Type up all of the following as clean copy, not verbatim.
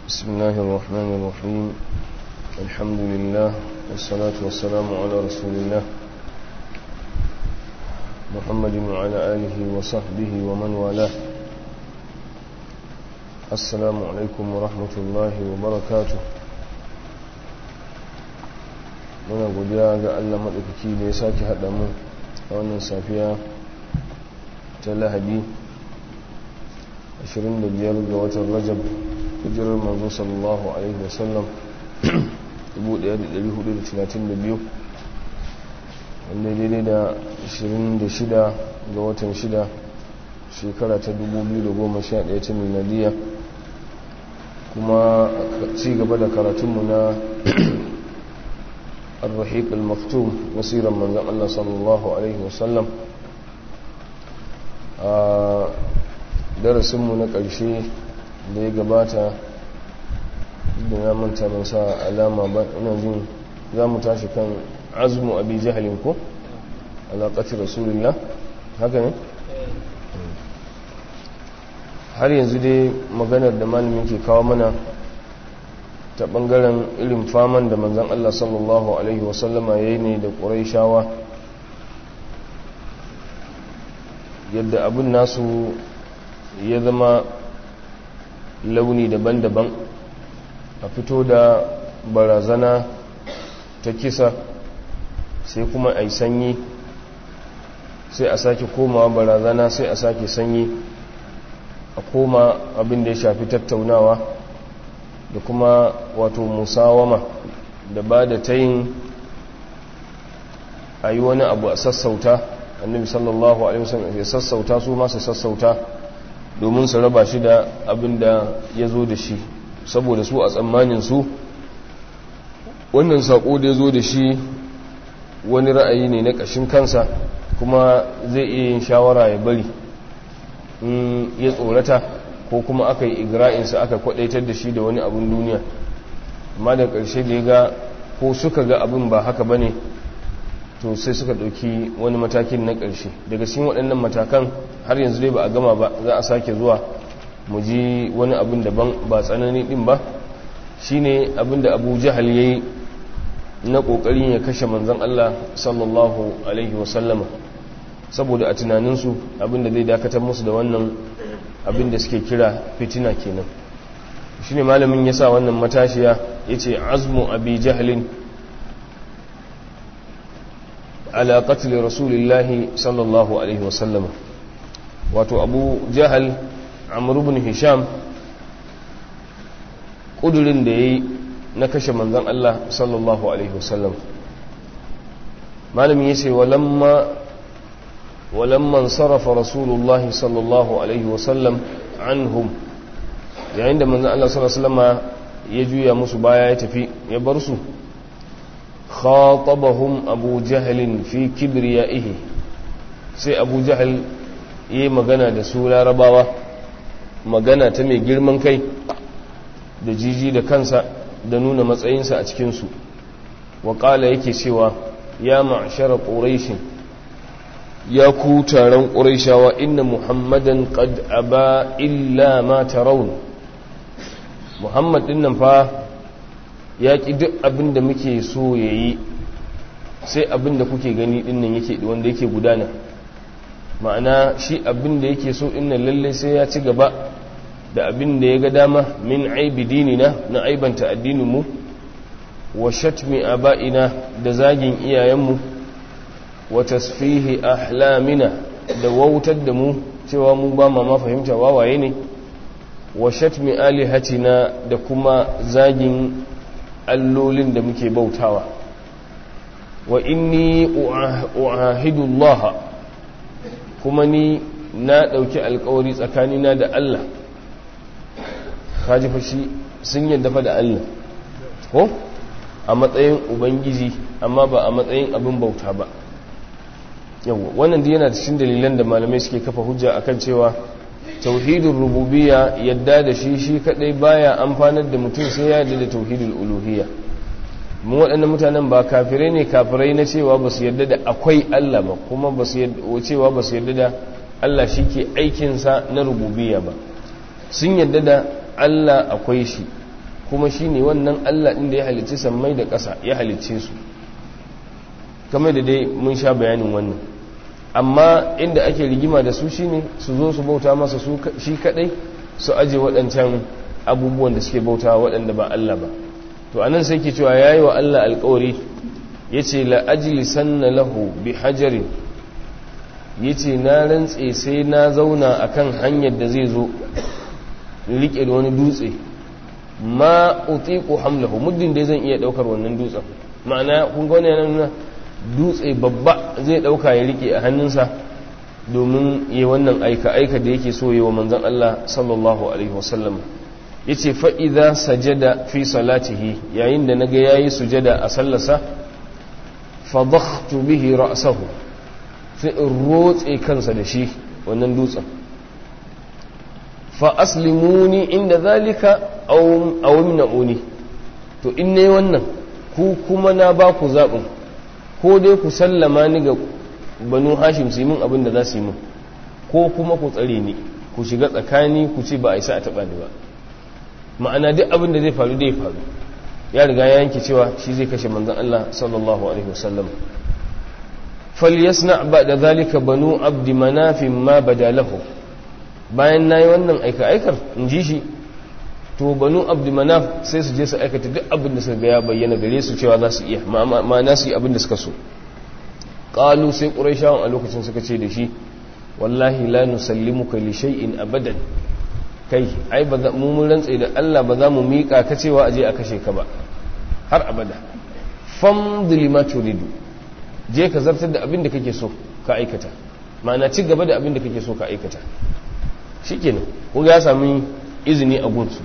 بسم الله الرحمن الرحيم الحمد لله والصلاة والسلام على رسول الله محمد وعلى آله وصحبه ومن والاه السلام عليكم ورحمة الله وبركاته muna godiya ga Allah maɗaukaki da ya sake haɗa mu a wannan safiya ta Lahadi 25 ga watan Rajab hijirar manzo sallallahu alaihi wasallam 1432 wanda daidai da 26 ga watan 6 shekara ta 2011 ta miladiya kuma ci gaba da karatunmu na الرحيق المختوم وسيرا من الله صلى الله عليه وسلم darasinmu na ƙarshe da ya gabata da na manta ban sa alama ba ina jin za mu tashi kan azmu abi jahalin ko alaƙati rasulullah haka ne har yanzu dai maganar da malamin ke kawo mana ta ɓangaren irin faman da manzan Allah sallallahu Alaihi wasallama ya yi ne da ƙuraishawa yadda abin nasu ya zama launi daban-daban a fito da barazana ta kisa sai kuma a yi sanyi sai a sake komawa barazana sai a sake sanyi a koma abin da ya shafi tattaunawa da kuma wato musawama da ba da tayin a yi wani abu a sassauta annabi sallallahu alaihi wasallam ya sassauta su masu sassauta domin su raba shi da abin da ya zo da shi saboda su a tsammanin su wannan sako da ya zo da shi wani ra'ayi ne na ƙashin kansa kuma zai iya yin shawara ya bari in ya tsorata ko kuma aka yi igra'insa aka kwadaitar da shi da wani abin duniya amma da ƙarshe da ya ga ko suka ga abin ba haka ba ne to sai suka ɗauki wani matakin na ƙarshe daga cikin waɗannan matakan har yanzu dai ba a gama ba za a sake zuwa mu ji wani abin daban ba tsanani ɗin ba shine abin da abu jahal ya yi na ƙoƙarin ya kashe manzan Allah sallallahu alaihi wasallama saboda a tunaninsu abin da zai dakatar musu da wannan abin da suke kira fitina kenan shine malamin ya sa wannan matashiya yace azmu abi jahlin ala qatl rasulillahi sallallahu alaihi wasallam wato abu jahal amr ibn hisham kudurin da yayi na kashe manzon Allah sallallahu alaihi wasallam malamin yace ولما انصرف رسول الله صلى الله عليه وسلم عنهم yayin da manzon Allah sallallahu alaihi wasallam ya juya musu baya ya tafi ya bar su khatabahum abu jahl fi kibriyaihi sai abu jahl yayi magana da su larabawa magana ta mai girman kai da jiji da kansa da nuna matsayinsa a cikin su wa qala yake cewa ya ma'shara quraish ya ku taron ƙuraishawa inna muhammadan qad aba illa ma tarawun muhammad din nan fa ya ki duk abin da muke so yayi sai abin da kuke gani din nan yake wanda yake gudana ma'ana shi abin da yake so din nan lalle sai ya ci gaba da abin da ya ga dama min aibi dinina na aibanta addinin mu wa shatmi aba'ina da zagin iyayenmu wa tasfihi ahlamina da wautar da mu cewa mu ba ma fahimta wawaye ne wa shatmi alihatina da kuma zagin allolin da muke bautawa wa inni uahidu Allah kuma ni na dauki alƙawari tsakanina da Allah kaji fashi sun yadda fa da Allah ko a matsayin ubangiji amma ba a matsayin abin bauta ba yawa wannan da yana cikin dalilan da malamai suke kafa hujja akan cewa tauhidul rububiyya yadda da shi kadai baya amfanar da mutum sai ya yadda da tauhidul uluhiyya mu waɗannan mutanen ba kafirai ne kafirai na cewa ba su yadda da akwai Allah ba kuma ba su cewa ba su yadda da Allah shike aikin sa na rububiyya ba sun yadda da Allah akwai shi kuma shine wannan Allah din da ya halicci sammai da ƙasa ya halicce su kamar da dai mun sha bayanin wannan. Amma inda ake rigima da su shine su zo su bauta masa su shi kadai, su aje waɗancan abubuwan da suke bauta waɗanda ba Allah ba. To anan sai ke cewa yayi wa Allah alƙawari yace la ajlisanna lahu bi hajarin, yace na rantse sai na zauna akan hanyar da zai zo rike da wani dutse, ma utiqu hamlahu, muddin dai zan iya daukar wannan dutsen. Ma'ana kun ga wannan yana nuna dutse babba zai dauka ya rike a hannunsa domin yi wannan aika da yake so yi wa manzon Allah sallallahu alaihi wasallam. yace fa idza sajada fi salatihi, yayin da naga yayi sujada a sallarsa, fadakhtu bihi ra'sahu, sai in rotse kansa da shi wannan dutsen. Fa aslimuni inda zalika aw min'uni, to in ne wannan ku kuma na ba ku zaɓin, ko dai ku sallama ni ga banu hashim su yi min abin da za su yi min, ko kuma ku tsare ni, ku shiga tsakani ku ce ba a isa a taɓa ni ba. Ma'ana duk abin da zai faru dai faru, ya riga ya yanke cewa shi zai kashe manzon Allah sallallahu alaihi wasallam. falyasna ba'da zalika banu abdi manaf ma badalahu, bayan nayi wannan aikar in ji shi, to banu abdi manaf sai su je su aikata duk abin da suka ga ya bayyana gare su cewa za su iya, ma'ana su yi abin da suka so. Qalu sai quraishawan a lokacin suka ce da shi, wallahi la nusallimuka li shay'in abadan, kai ai ba mu mun rantsa da Allah ba za mu mika ka cewa aje a kashe ka ba har abada. Famdhi lima turidu, je ka zartar da abin da kake so ka aikata, ma'ana ci gaba da abin da kake so ka aikata. Shikenan ko ya sami izini a gunsu.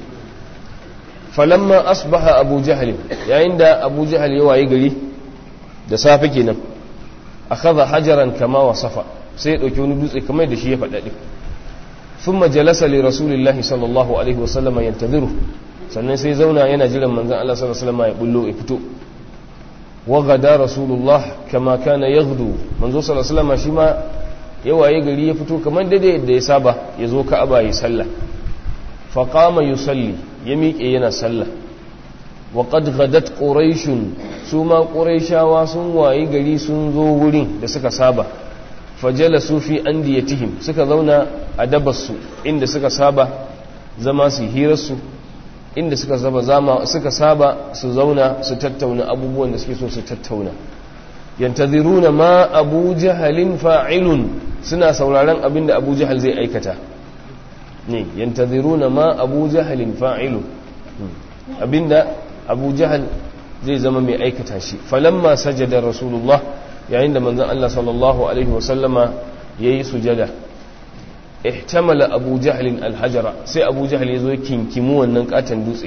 Falamma asbaha abu jahl, yayin da abu jahl ya waye gari da safe kenan, akhadha hajaran kama wasafa, sai ya dauki wani dutse kamar da shi ya faɗa din. Thumma jalasa li rasulillahi sallallahu alaihi wasallam yantadhiru, sannan sai zauna yana jiran manzon Allah sallallahu alaihi wasallam ya bullo ya fito. Wa gada rasulullah kama kana yaghdu, manzo sallallahu alaihi wasallam shi ma ya waye gari ya fito kamar da ya saba, ya zo Ka'aba ya sallah. Fa qama yusalli, ya miƙe yana sallah. Wa qad ghadat quraishun, su ma quraishawa sun waye gari sun zo wurin da suka saba. Fajalasu fi andiyatihim, suka zauna a dabarsu inda suka saba zama su hirarsu, inda suka saba su zauna su tattauna abubuwan da suke so su tattauna. Yantaziruna ma abu jahalin fa'ilun, suna sauraron abin da abu jahal zai aikata ne. Yantaziruna ma abu jahalin fa'ilun, abinda abu jahal zai zama mai aikata shi. Falamma sajada rasulullah, yayin da manzon Allah sallallahu alaihi wasallama yayi sujada, ihtamala abu jahlin alhajara, sai abu jahl yazo kinkimu wannan katan dutse.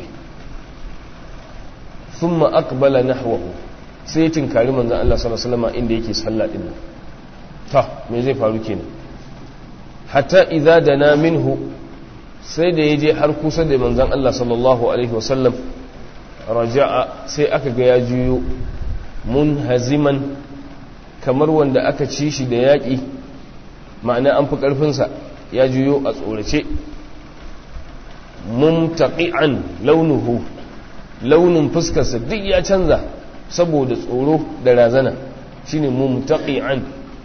Thumma aqbala nahwahu, sai tinkari manzon Allah sallallahu alaihi wasallama inda yake sallah din. Ta me zai faru kenan? Hatta idza dana minhu, sai da yaje har kusa da manzon Allah sallallahu alaihi wasallam, raja'a, sai aka ga ya juyo munhaziman, kamar wanda aka ci shi da yaƙi, ma'ana an fi ƙarfinsa, ya juyo a tsorace. Mumtaqi'an launuhu, launin fuskarsa duk ya canza saboda tsoro da razana, shine mumtaqi'an.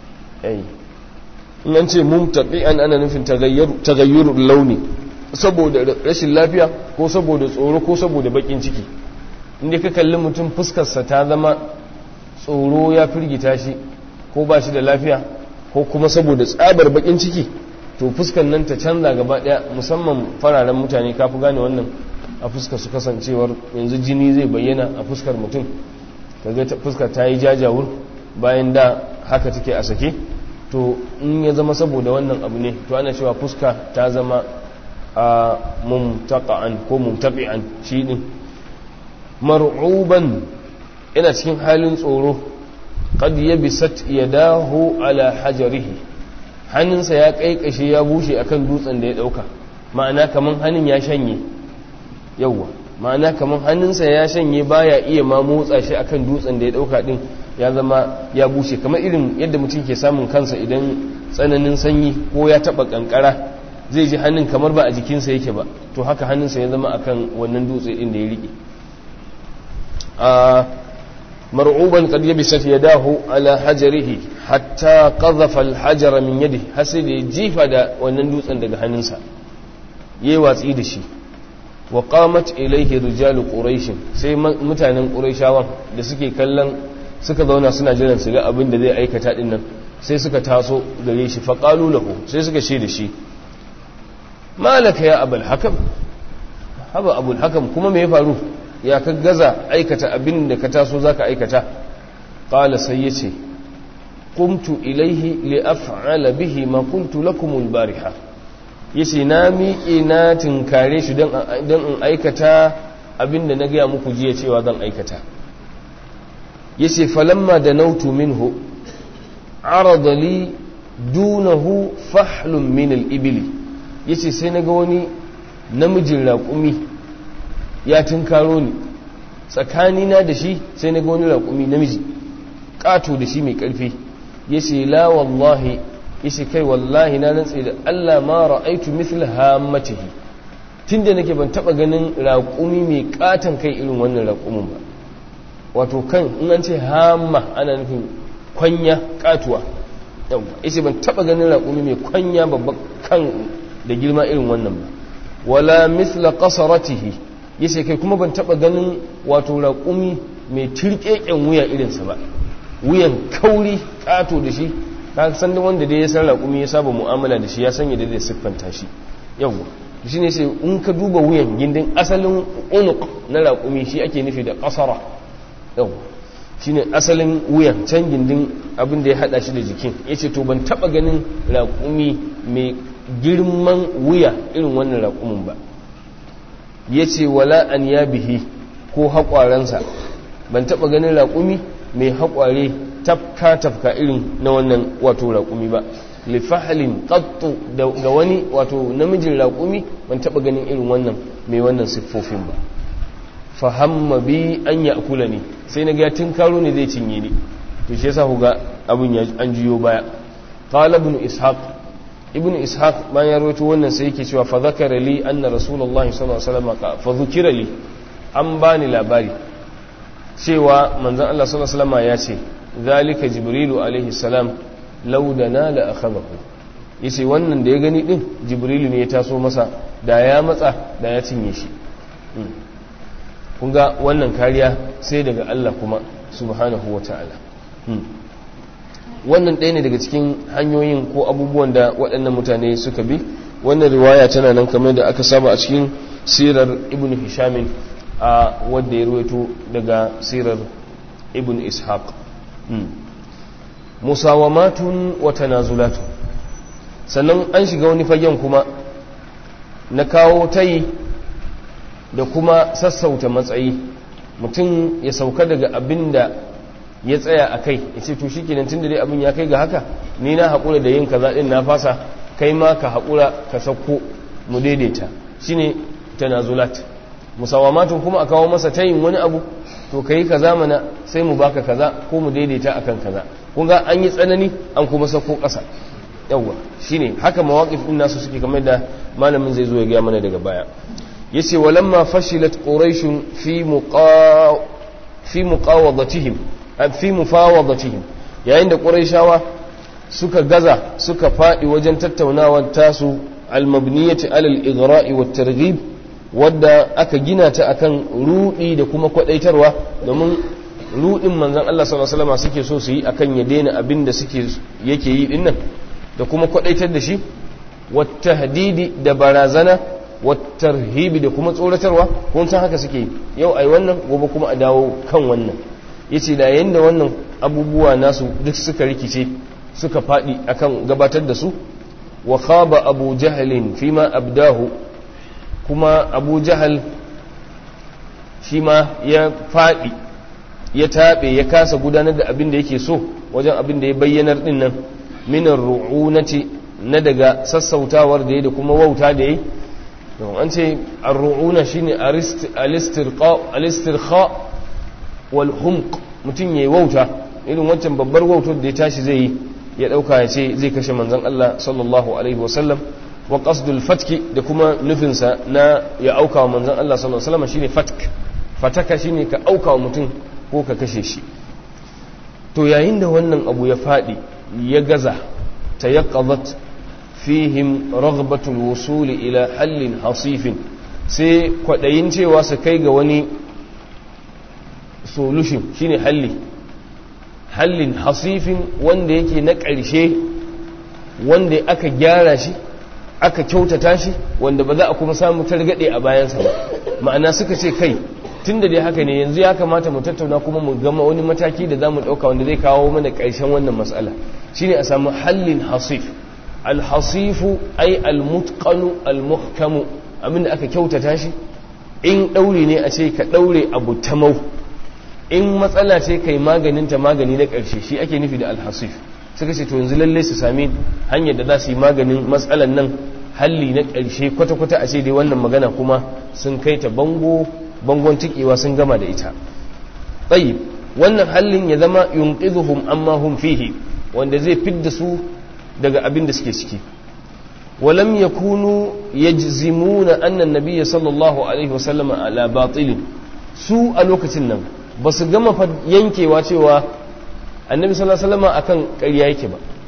In an ce mumtaqi'an ana nufin tagayyurul launi, saboda rashin lafiya ko saboda tsoro ko saboda bakin ciki. Inda ka kalli mutum fuskarsa ta zama tsoro ya firgita shi, ko ba shi da lafiya, ko kuma saboda tsabar bakin ciki, to fuskan nan ta canza gaba daya. Musamman fararen mutane kafi gane wannan a fuskar su, kasancewar yanzu jini zai bayyana a fuskar mutum, kaga fuskar ta yi jajawur bayan da haka take a sake. To in ya zama saboda wannan abu ne, to ana cewa fuska ta zama a mumtaqa'an ko mumtaqi'an. shi din mar'uban, ina cikin halin tsoro. Qad yabisat yadahu ala hajarihi, hannunsa ya kaikashe ya bushe akan dutsen da ya dauka, ma'ana kaman hannun ya shanye. Yawwa, ma'ana kaman hannunsa ya shanye, baya iya ma motsa shi akan dutsen da ya dauka din, ya zama ya bushe, kamar irin yadda mutum ke samun kansa idan tsananin sanyi ko ya taba kankara zai ji hannun kamar ba a jikinsa yake ba to haka hannunsa ya zama akan wannan dutse din da ya rike mar'uban qad yabisat yadahu ala hajarihi hatta qadhafa al-hajara min yadihi hasi da jifa da wannan dutsen daga hannunsa yayi watsi da shi wa qamat ilayhi rijalu quraish sai mutanen quraishawan da suke kallon suka zauna suna jiran su ga abin da zai aikata din nan sai suka taso gare shi fa qalu lahu sai suka ce da shi malaka ya abul hakam haba abul hakam kuma me ya faru ya ka gaza aikata abin da ka taso zaka aikata qala sai yace qumtu ilayhi li af'ala bihi ma qultu lakum al-bariha yace na miƙe na tinkare shi dan in aikata abin da na ga muku jiya cewa zan aikata yace falamma danautu minhu arada li dunahu fahlun min al-ibli yace sai naga wani namijin raƙumi ya tunkaro ni tsakanina da shi sai naga wani raƙumi namiji ƙato da shi mai ƙarfi yace la wallahi yace kai wallahi na rantse da Allah ma ra'aitu mithla hammatihi tunda nake ban taba ganin raƙumi mai ƙatan kai irin wannan raƙumin ba wato kan in an ce hamma ana nufin kwanya ƙatuwa yace ban taba ganin raƙumi mai kwanya babban kan da girma irin wannan ba wala mithla qasaratihi yace kai kuma ban taba ganin wato raƙumi mai tirkeken wuya irinsa ba wuyan kauri ƙato da shi ka san da wanda dai ya san raƙumi ya saba mu'amala da shi ya sanya da zai siffanta shi yawa shi ne sai in ka duba wuyan gindin asalin unuq na raƙumi shi ake nufi da qasara yawa shine asalin wuyan can gindin abin da ya hada shi da jikin yace to ban taba ganin raƙumi mai girman wuya irin wannan raƙumin ba yace wala an yabihi ko haƙwaransa ban taba ganin raƙumi mai haƙware tafka irin na wannan wato raƙumi ba lifahalin qattu ga wani wato namijin raƙumi ban taba ganin irin wannan mai wannan siffofin ba fahamma bi an ya'kulani sai naga ya tinkaro ne zai cinye ni to shi yasa kuga abun ya an jiyo baya qala ibn ishaq bayan ya rawaito wannan sai yake cewa fa zakara li anna rasulullahi sallallahu alaihi wasallam fa dhukira li an bani labari cewa manzon Allah sallallahu alaihi wasallam ya ce zalika jibrilu alaihi salam laudana la akhadahu yace wannan da ya gani din jibrilu ne ya taso masa da ya matsa da ya cinye shi kun ga wannan kariya sai daga Allah kuma subhanahu wataala wannan ɗaya ne daga cikin hanyoyin ko abubuwan da waɗannan mutane suka bi wannan riwaya tana nan kamar da aka saba a cikin sirar ibn hishamin a wadda ya ruwaito daga sirar ibn ishaq musawamatun wa tanazulatun sannan an shiga wani fagen kuma na kawo tayi da kuma sassauta matsayi mutum ya sauka daga abin da ya tsaya a kai ya ce to shi kenan tun da dai abin ya kai ga haka ni na haƙura da yin kaza ɗin na fasa kai ma ka haƙura ka sauko mu daidaita shine tanazulat musawamatun kuma a kawo masa tayin wani abu to kai kaza mana sai mu baka kaza ko mu daidaita akan kaza kun ga an yi tsanani an kuma sako ƙasa yawa shine haka mawaqif din nasu suke kamar da malamin zai zo ya ga mana daga baya yace walamma fashilat quraish fi muqawadatihim fi mufawadatihim yayin da quraishawa suka gaza suka fadi wajen tattaunawar tasu almabniyati alal ighra'i wat targhib wadda aka gina ta akan rudi da kuma kwadaitarwa domin rudin manzon Allah sallallahu alaihi wasallam suke so su yi akan ya daina abin da suke yake yi dinnan da kuma kwadaitar da shi wat tahdidi da barazana wat tarhibi da kuma tsoratarwa kun san haka suke yau ai wannan gobe kuma a dawo kan wannan yace da yayin da wannan abubuwa nasu duk suka rikice suka fadi akan gabatar da su wa khaba abu jahlin fima abdahu kuma abu jahal shi ma ya faɗi ya taɓe ya kasa gudanar da abin da yake so wajen abin da ya bayyanar ɗin nan minar ru'unati na daga sassautawar da ya da kuma wauta da ya don an ce ar-ru'una shine al-istirqa wal humq mutum yayi wauta irin wancan babbar wautar da ya tashi zai yi ya dauka ya ce zai kashe manzon Allah sallallahu alaihi wasallam wa qasdul fatki da kuma nufinsa na ya auka wa manzon Allah sallallahu alaihi wasallam shine fataka shine ka auka wa mutum ko ka kashe shi. to yayin da wannan abu ya fadi ya gaza tayaqqadat fihim raghbatul wusul ila hallin hasifin, sai kwadayin cewa su kai ga wani solution shine hallin hasifin wanda yake na ƙarshe, wanda aka gyara shi aka kyautata shi, wanda ba za a kuma samu targade a bayansa ba. ma'ana suka ce kai tunda dai haka ne yanzu ya kamata mu tattauna kuma mu gama wani mataki da zamu dauka wanda zai kawo mana ƙarshen wannan mas'ala, shine a samu hallin hasif. al-hasifu ay al-mutqanu al-muhkamu, abinda aka kyautata shi. in daure ne a ce ka daure abu tamau, in matsala ce kai maganin ta magani na ƙarshe, shi ake nufi da al-hasif. suka ce to yanzu lalle su sami hanyar da za su yi maganin matsalan nan halli na ƙarshe kwata-kwata, a ce dai wannan magana kuma sun kai ta bangon tikewa sun gama da ita. tsayi wannan hallin ya zama yunqidhuhum amma hum fihi, wanda zai fidda su daga abin da suke ciki. walam yakunu yajzimuna anna an-nabiy sallallahu alaihi wasallam ala batil, su a lokacin nan ba su gama yankewa cewa annabi sallallahu alaihi wasallam akan ƙarya yake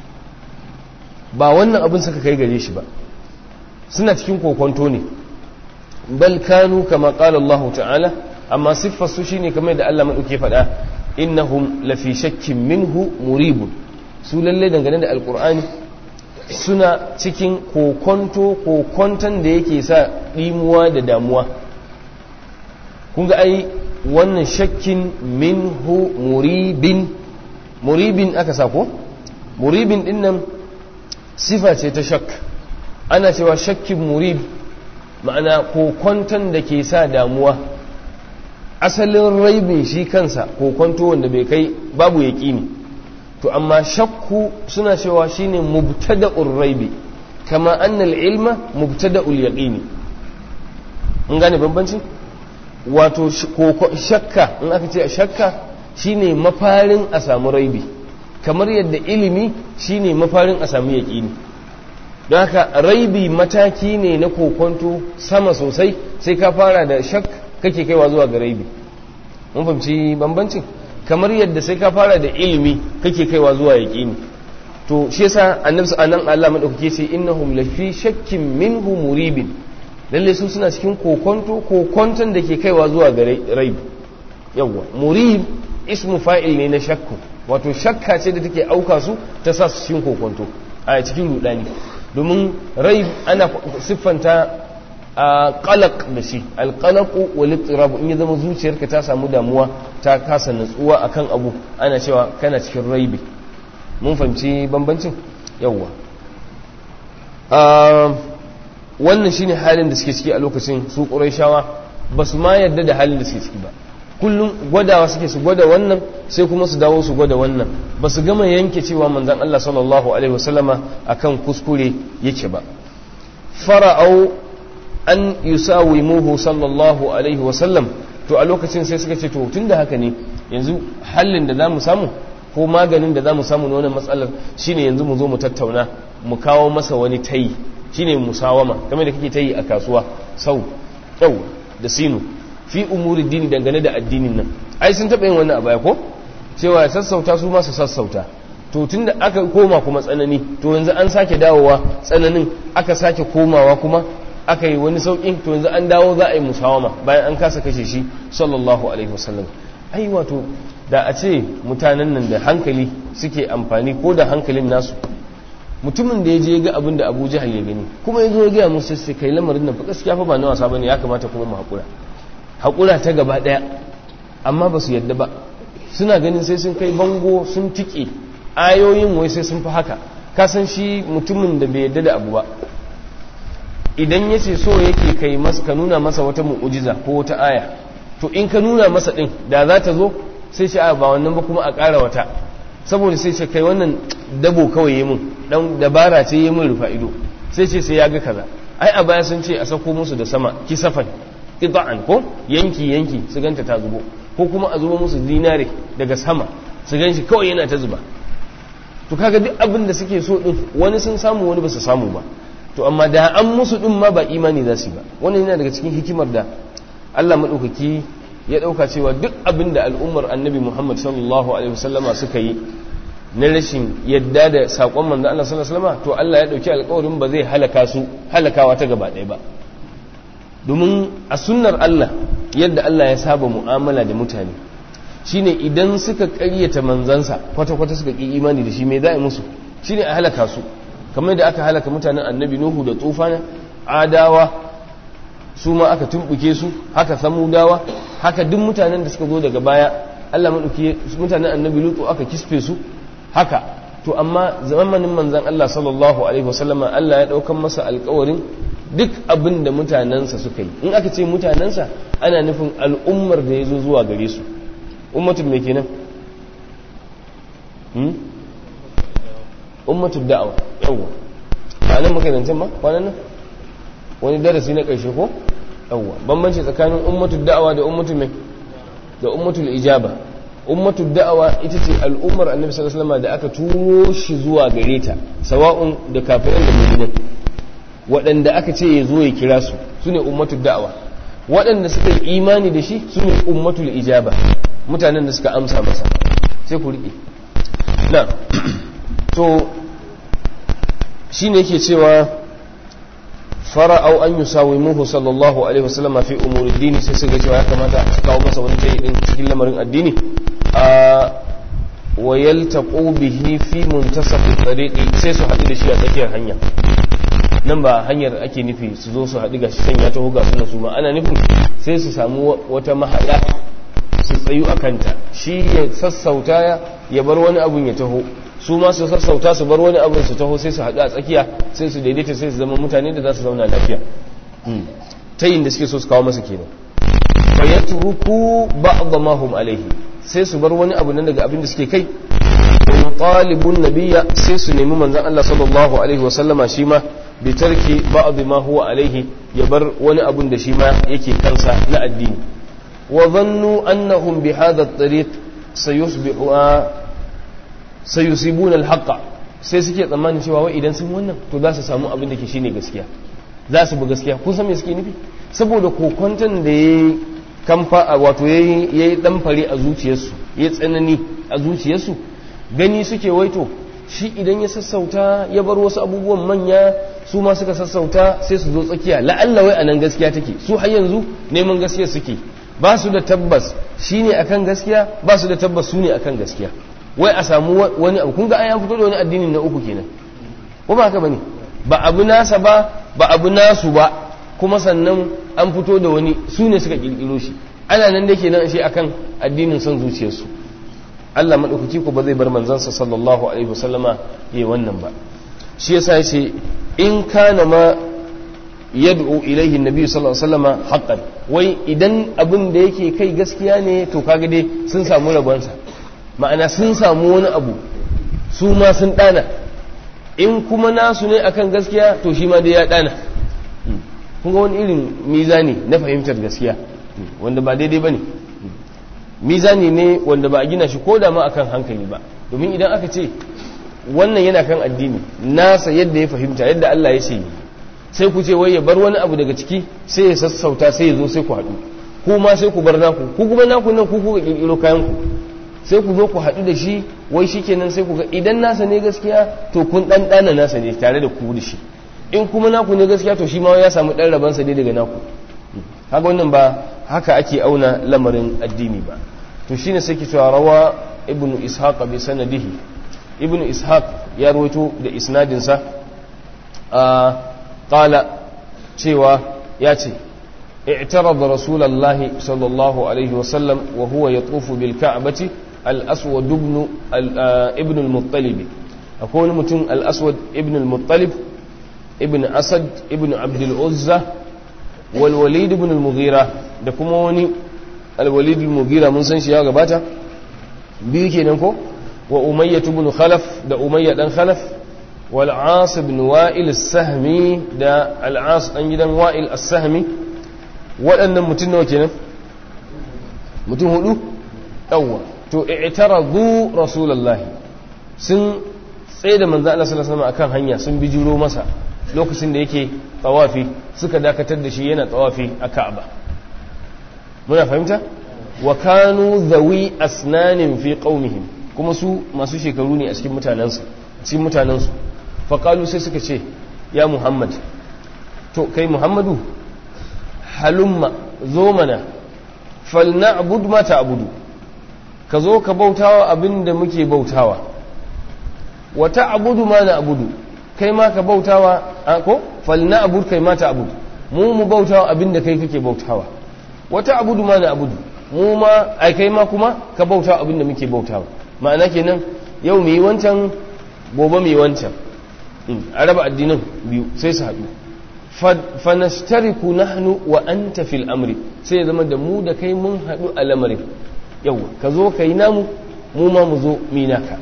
ba wannan abin suka kai gare shi ba, suna cikin kokonto ne. bal kanu kama qala Allah ta'ala, amma siffar su shine kamar da Allah madauke faɗa, innahum lafi shakkin minhu muribun, su lalle dangane da alqur'ani suna cikin kokonton da yake sa dimuwa da damuwa. kun ga ai wannan shakkin minhu muribin aka sako, muribin dinnan sifa ce ta shak. ana cewa shakkin murib ma'ana kokonton da ke sa damuwa. asalin raibin shi kansa kokonto wanda bai kai babu yaƙini, to amma shakku suna cewa shine mubtada'ur raibi kama annal ilma mubtada'ul yaqini. mun gane bambanci? wato shakka, in aka ce shakka shine mafarin a samu raibi, kamar yadda ilimi shine mafarin a samu yaƙini. don haka raibi mataki ne na kokonto sama sosai, sai ka fara da shak kake kaiwa zuwa ga raibi. mun fahimci bambancin? kamar yadda sai ka fara da ilimi kake kaiwa zuwa yaƙini. to shi yasa annabi anan Allah madaukake ce innahum lafi shakkin minhu muribin, lalle su suna cikin kokonton da ke kaiwa zuwa ga raibi. yawa murib ismu fa'il ne na shakku, wato shakka ce da take auka su ta sa su cikin kokonto a cikin rudani. domin raib ana siffanta qalaq da shi, alqalaqu wal ittirab. in ya zama zuciyarka ta samu damuwa, ta kasa natsuwa akan abu, ana cewa kana cikin raibi. mun fahimci bambancin? yawa wannan shine halin da suke ciki a lokacin. su quraishawa ba su ma yarda da halin da suke ciki ba, kullum gwadawa suke su gwada wannan sai kuma su dawo su gwada wannan, ba su gama yanke cewa manzon Allah sallallahu alaihi wasallama akan kuskure yake ba. fara'au an yusawimuhu sallallahu alaihi wasallam, to a lokacin sai suka ce to tunda haka ne yanzu hallin da zamu samu ko maganin da zamu samu na wannan matsalar shine yanzu mu zo mu tattauna, mu kawo masa wani tayi, shine musawama, kamar da kake tayi a kasuwa, sau da sinu fi umuri dini, dangane da addinin nan. ai sun taɓa yin wannan a baya ko, cewa ya sassauta su ma su sassauta. to tunda aka koma kuma tsanani, to yanzu an sake dawowa tsananin, aka sake komawa kuma aka yi wani sauƙin, to yanzu an dawo za a yi musawama bayan an kasa kashe shi sallallahu alaihi wasallam. ai wato da a ce mutanen nan da hankali suke amfani, ko da hankalin nasu, mutumin da ya je ga abin da Abu Jahal ya gani kuma ya zo ya gaya musu sai kai lamarin nan fa gaskiya fa ba na wasa bane, ya kamata kuma mu haƙura ta gaba ɗaya. amma ba su yadda ba, suna ganin sai sun kai bango sun tike ayoyin, wai sai sun fi haka. ka san shi mutumin da bai yadda da abu ba, idan ya ce so yake kai masa, ka nuna masa wata mu'ujiza ko wata aya, to in ka nuna masa ɗin da za ta zo sai ce ba wannan ba kuma a ƙara wata, saboda sai ce kai wannan dabo kawai yi mun, dan dabara ce yi mun rufa ido, sai ce sai ya ga kaza. ai a baya sun ce a sako musu da sama kisafan qita'an, ko yanki su ganta ta zubo, ko kuma a zubo musu dinare daga sama su ganshi kawai yana ta zuba. to kaga duk abin da suke so din, wani sun samu wani ba su samu ba. to amma da an musu din ma ba imani za su ba. Wannan yana daga cikin hikimar da Allah madaukaki ya dauka cewa duk abin da al'ummar annabi Muhammad sallallahu alaihi wasallama suka yi na rashin yadda da sakon manzon Allah sallallahu alaihi wasallama, to Allah ya dauki alƙawarin ba zai halaka su halakawa ta gaba ɗaya ba. Domin a sunnar Allah yadda Allah ya saba mu'amala da mutane shine idan suka ƙaryata manzansa kwata-kwata suka ƙi imani da shi mai za'i musu shine a halaka su, kamar da aka halaka mutanen annabi Nuhu da tufana, adawa su ma aka tumbuke su, haka samudawa, haka duk mutanen da suka zo daga baya Allah maɗauki mutanen annabi Lutu aka kisfe su haka. To amma zamanin manzan Allah sallallahu alaihi wasallama Allah ya ɗaukan masa alƙawarin duk abin da mutanensa suka yi. In aka ce mutanensa ana nufin al'ummar da ya zo zuwa gare su. Ummatun mai kenan? Ummatun da'awa, yawwa. A nan muka zancen ba kwanan nan wani darasi na ƙarshe ko yawwa. Bambanci tsakanin ummatun da'awa da ummatun mai da ummatul ijaba. Ummatun da'awa ita ce al'ummar annabi sallallahu alaihi wasallam da aka turo shi zuwa gare ta, sawa'un da kafiran da mu'minin, waɗanda aka ce ya zo ya kira su sune ummatul da'awa. Waɗanda suka yi imani da shi sune ummatul ijaba, mutanen da suka amsa masa. Sai ku riƙe na to shi ne yake cewa fara'au an yi sawimuhu sallallahu alaihi wasallama fi umurin dini, sai su ga cewa ya kamata su kawo masa wani tayi din cikin lamarin addini a wayal taqu bihi fi muntasaf tariqi, sai su haɗu da shi a tsakiyar hanya. Nan ba hanyar ake nufi su zo su haɗu ga shi sanya ta hoga suna su ma, ana nufin sai su samu wata mahaɗa su tsayu a kanta, shi ya sassauta ya bar wani abun ya taho, su ma su sassauta su bar wani abun su taho, sai su haɗu a tsakiya, sai su daidaita, sai su zama mutane da za su zauna lafiya. ta yin da suke so su kawo masa kenan. fa yatruku ba'd ma hum alaihi, sai su bar wani abu nan daga abin da suke kai. wa talibun nabiyya, sai su nemi manzon Allah sallallahu alaihi wa sallama shi ma bi tarki ba'd ma huwa alaihi, ya bar wani abun da shi ma yake kansa na addini. وظنوا أنهم بهذا الطريق سيصيبون الحق, sai suke tsammanin cewa wai idan sun wannan to za su samu abin da ke shine gaskiya, za su bi gaskiya. kun san me suke nufi? Saboda kokonton da yayi kamfa wato yayi dan fare a zuciyarsu, yayi tsanani a zuciyarsu, gani suke waito shi idan ya sassauta ya bar wasu abubuwan manya, su ma suka sassauta sai su zo tsakiya, la'alla wai anan gaskiya take. Su har yanzu neman gaskiya suke, ba su da tabbas shi ne akan gaskiya, ba su da tabbas su ne akan gaskiya. Wai a samu wani abu, kun ga an fito da wani addinin na uku kenan, ko ba haka bane? Ba abu nasa ba abu nasu ba, kuma sannan an fito da wani, su ne suka kirkiro shi. Ana nan da kenan shi akan addinin son zuciyarsu. Allah madaukaki ko ba zai bar manzansa sallallahu alaihi wasallama yayi wannan ba. Shi yasa yace in kana ma yad'u ilaihi annabi sallallahu alaihi wasallama haqqan, wai idan abin da yake kai gaskiya ne to kaga dai sun samu rabonsa, ma'ana sun samu wani abu, su ma sun dana. In kuma nasu ne akan gaskiya to shi ma dai ya dana. kun ga wani irin mizani na fahimtar gaskiya wanda ba daidai bane. Mizani ne wanda ba a gina shi ko da ma akan hankali ba, domin idan aka ce wannan yana kan addini nasa yadda ya fahimta, yadda Allah ya ce, sai ku ce wai ya bar wani abu daga ciki, sai ya sassauta, sai ya zo sai ku haɗu, ku ma sai ku bar naku, ku kuma naku nan ku kuka kirkiro kayan ku, sai ku zo ku haɗu da shi, wai shikenan sai ku ga idan nasa ne gaskiya to kun ɗanɗana nasa ne tare da ku da shi, in kuma naku ne gaskiya to shi ma ya samu ɗan rabansa ne daga naku. haka wannan ba haka ake auna lamarin addini ba. to shine sai ke cewa rawa ibnu ishaq bi sanadihi, ibnu ishaq ya rawaito da isnadinsa qala cewa ya ce اعترض رسول الله صلى الله عليه وسلم وهو يطوف بالكعبة الأسود ابن المطلب. أكون متن الأسود ابن المطلب ابن أسد ابن عبد العزة والوليد بن المغيرة. دكموني الوليد المغيرة من سنش يا غباتا بيكي ننكو وأمية بن خلف دا أمية بن خلف والعاص بن وائل السهمي دا العاص أنجدا وائل السهمي. waɗannan mutum nawa kenan? mutum hudu? yawwa. to i'taradu rasulullahi, sun tsaye da manzo Allah sallallahu alaihi wasallam akan hanya, sun bijiro masa lokacin da yake tawafi suka dakatar da shi yana tawafi a Ka'aba. Muna fahimta? Wa kanu zawi asnanin fi qaumihim, kuma su masu shekaru ne a cikin mutanensu. Faƙalu sai suka ce, ya Muhammad, to kai Muhammadu, halumma zo mana, falna abudu mata abudu, ka zo ka bautawa abin da muke bautawa, wata abudu ma na abudu, kai ma ka bautawa, ko falna abudu kai mata abudu, mu bautawa abin da kai kake bautawa, wata abudu ma na abudu, mu ma ai kai ma kuma ka bautawa abin da muke bautawa. Ma'ana kenan yau mu yi wancan, gobe mu yi wancan, a raba addinan biyu sai su haɗu. Fanashtariku nahnu wa anta fil amri, sai ya zama da mu da kai mun haɗu a lamarin. Yawa ka zo ka yi namu, mu ma mu zo mi naka.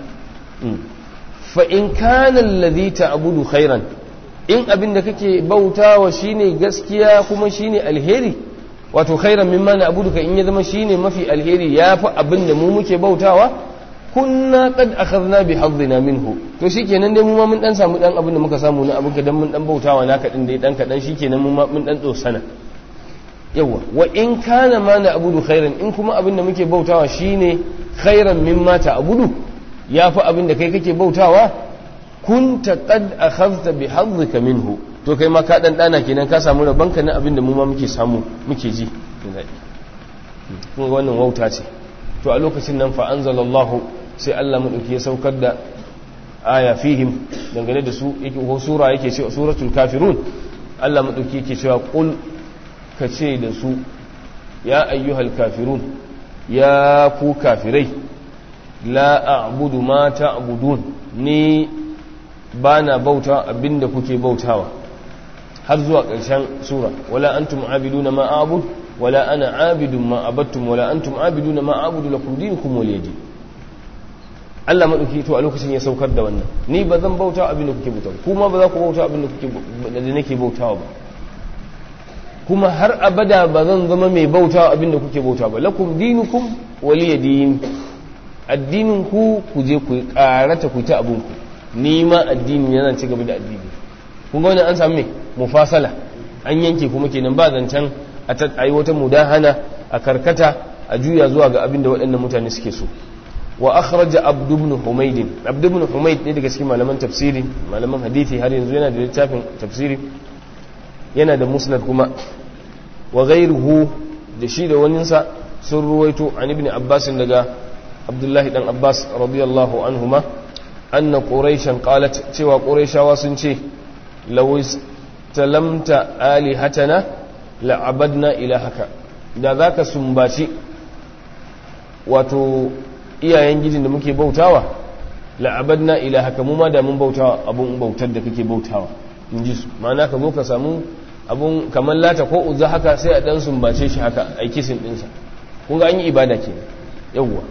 Fa in kana alladhi ta'budu khairan, in abin da kake bautawa shine gaskiya kuma shine alheri, wato khairan mimma na abudu ka, in ya zama shine mafi alheri yafi abin da mu muke bautawa, kunna qad akhadna bi haddina minhu, to shikenan dai mu ma mun dan samu dan abin da muka samu na abin ka dan mun dan bautawa naka din dai dan kadan, shikenan mu ma mun dan dosana. Yawa wa in kana ma na abudu khairan, in kuma abin da muke bautawa shine khairan mimma ta abudu, yafi abin da kai kake bautawa, kunta qad akhadhta bi haddika minhu, to kai ma ka dan dana kenan ka samu rabanka na abin da mu ma muke samu muke ji. Kun ga wannan wauta ce. To a lokacin nan fa anzalallahu, sai Allah madauki ya saukar da aya fihim dangane da su, yake ko sura yake cewa suratul kafirun. Allah madauki yake cewa qul, ka ce da su ya ayyuhal kafirun, ya ku kafirai, la a'budu ma ta'budun, ni bana bauta abinda kuke bautawa, har zuwa ƙarshen sura. Wala antum abiduna ma a'bud wala ana abidun ma abattum wala antum abiduna ma a'budu lakum dinukum waliyadi. Allah madauki to a lokacin ya saukar da wannan, ni ba zan bauta abin da kuke bautawa, kuma ba za ku bauta abin da nake bautawa ba, kuma har abada ba zan zama mai bautawa abin da kuke bautawa ba. Lakum dinukum waliyadin, addinin ku ku je ku karata ku ta abun ku, ni ma addini yana ci gaba da addini. kun ga wannan an samu me mufasala, an yanke kuma kenan ba zancen a yi wata mudahana a karkata a juya zuwa ga abin da waɗannan mutane suke so. Wa akhraja Abd ibn Humayd, Abd ibn Humayd ne daga cikin malaman tafsiri, malaman hadisi, har yanzu yana da littafin tafsiri, yana da musnad kuma. Wa ghayruhu, da shi da waninsa sun ruwaito an ibn Abbas daga Abdullahi dan Abbas radiyallahu anhuma, anna quraishan qalat, cewa quraishawa sun ce, law talamta alihatana la'abadna ilahaka, da zaka sumbaci wato iyayen gijin da muke bautawa, la'abadna ilahaka, mu ma da mun bautawa abun bautar da kake bautawa, in ji su. ma'ana ka zo ka samu abun kamar lata ko uzza haka, sai a dan sumbace shi haka a kisin dinsa, kun ga an yi ibada kenan. yawwa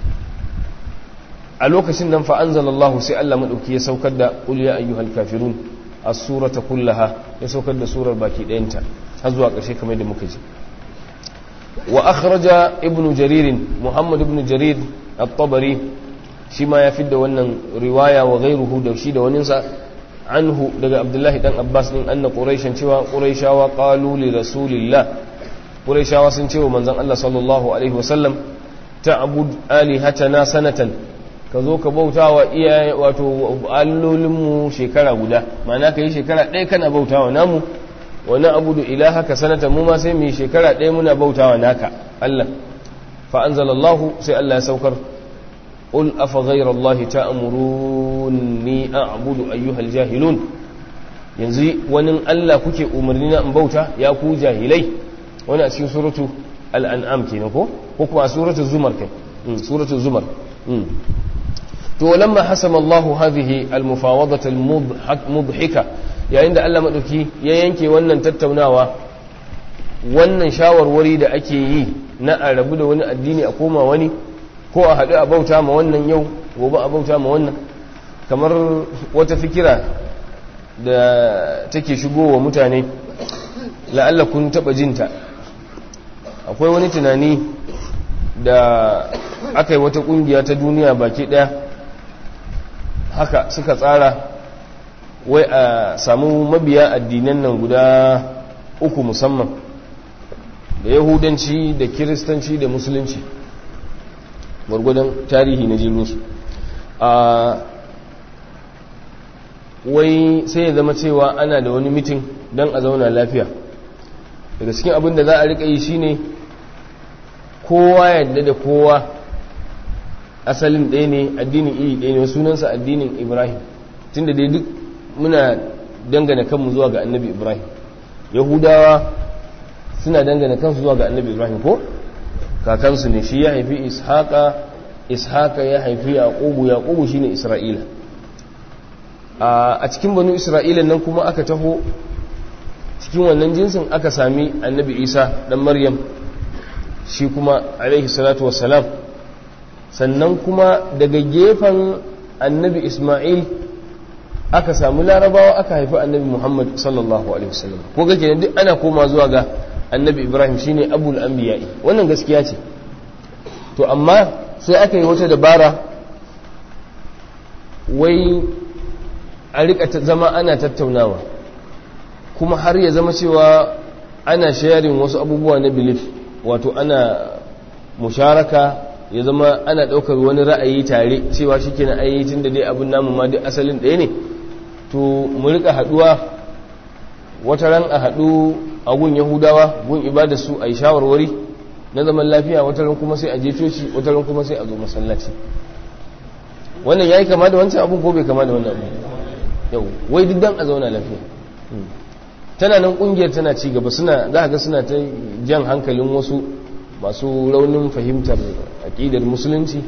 a lokacin nan fa anzalallahu, sai Allah madauki ya saukar da qul ya ayyuhal kafirun as-surata kullaha, ya saukar da surar baki ɗayanta har zuwa ƙarshe kamar da muka ji. Wa akhraja ibn jarir, Muhammad ibn jarir at-Tabari, shi ma ya fidda wannan riwaya, wa ghayruhu, da shi da waninsa, anhu daga Abdullahi dan Abbas din, anna quraishan, cewa quraishawa qalu li rasulillah, quraishawa sun ce wa manzon Allah sallallahu alaihi wasallam, ta'bud alihatana sanatan, ka zo ka bautawa iyaye wato allolinmu shekara guda, ma'ana ka yi shekara ɗaya kana bautawa namu, wani abudu ilahaka sanatan, mu ma sai mu yi shekara ɗaya muna bautawa naka Allah. fa anzalallahu, sai Allah ya saukar, qul afa ghayra allahi ta'muruni a'budu ayyuhal jahilun, yanzu wani Allah kuke umarni na in bauta ya ku jahilai. wani a cikin suratu al-an'am kenan ko kuma a suratu zumar kai, suratu zumar. to lamma hasama Allah hadhihi al-mufawadata al-mudhika, yayin da Allah madauki ya yanke wannan tattaunawa, wannan shawarwari da ake yi na a rabu da wani addini a koma wani, ko a haɗu a bauta ma wannan yau, gobe a bauta ma wannan, kamar wata fikira da take shigowa mutane, la'alla kun taɓa jinta. akwai wani tunani da aka yi wata ƙungiya ta duniya baki ɗaya, haka suka tsara wai a samu mabiya addinan nan guda uku musamman da yahudanci da kiristanci da musulunci gwargwadon tarihi na jirinsu wai sai ya zama cewa ana da wani mitin don a zauna lafiya. Daga cikin abin da za a riƙa yi shine kowa yadda da kowa asalin ɗaya ne, addinin iri ɗaya ne, sunansa addinin Ibrahim, tunda dai duk muna dangane kanmu zuwa ga annabi Ibrahim. Yahudawa suna dangane kansu zuwa ga annabi Ibrahim ko kakansu ne, shi ya haifi Ishaqa ya haifi Yaqubu shine Isra'ila. A cikin banu Isra'ila nan kuma aka taho cikin wannan jinsin aka sami annabi Isa dan Maryam, shi kuma alaihi salatu wassalam. Sannan kuma daga gefen annabi Ismail aka samu larabawa aka haifi annabi Muhammad sallallahu alaihi wasallam. Ko ga kenan duk ana koma zuwa ga annabi Ibrahim shine abul anbiya'i. Wannan gaskiya ce. To amma sai aka yi wata dabara wai a rika zama ana tattaunawa kuma har ya zama cewa ana sharing wasu abubuwa na belief, wato ana musharaka, ya zama ana ɗaukar wani ra'ayi tare cewa shi ke na ayyacin da dai abin namu ma duk asalin ɗaya ne. To mu rika haɗuwa wata ran a haɗu a gun yahudawa gun ibada su a yi shawarwari na zaman lafiya, wata ran kuma sai a je coci, wata ran kuma sai a zo masallaci. wannan ya yi kama da wancan abin ko bai kama da wannan abin? Yau wai duk dan a zauna lafiya. Tana nan kungiyar tana ci gaba, za a ga suna ta jan hankalin wasu masu raunin fahimtar aƙidar musulunci.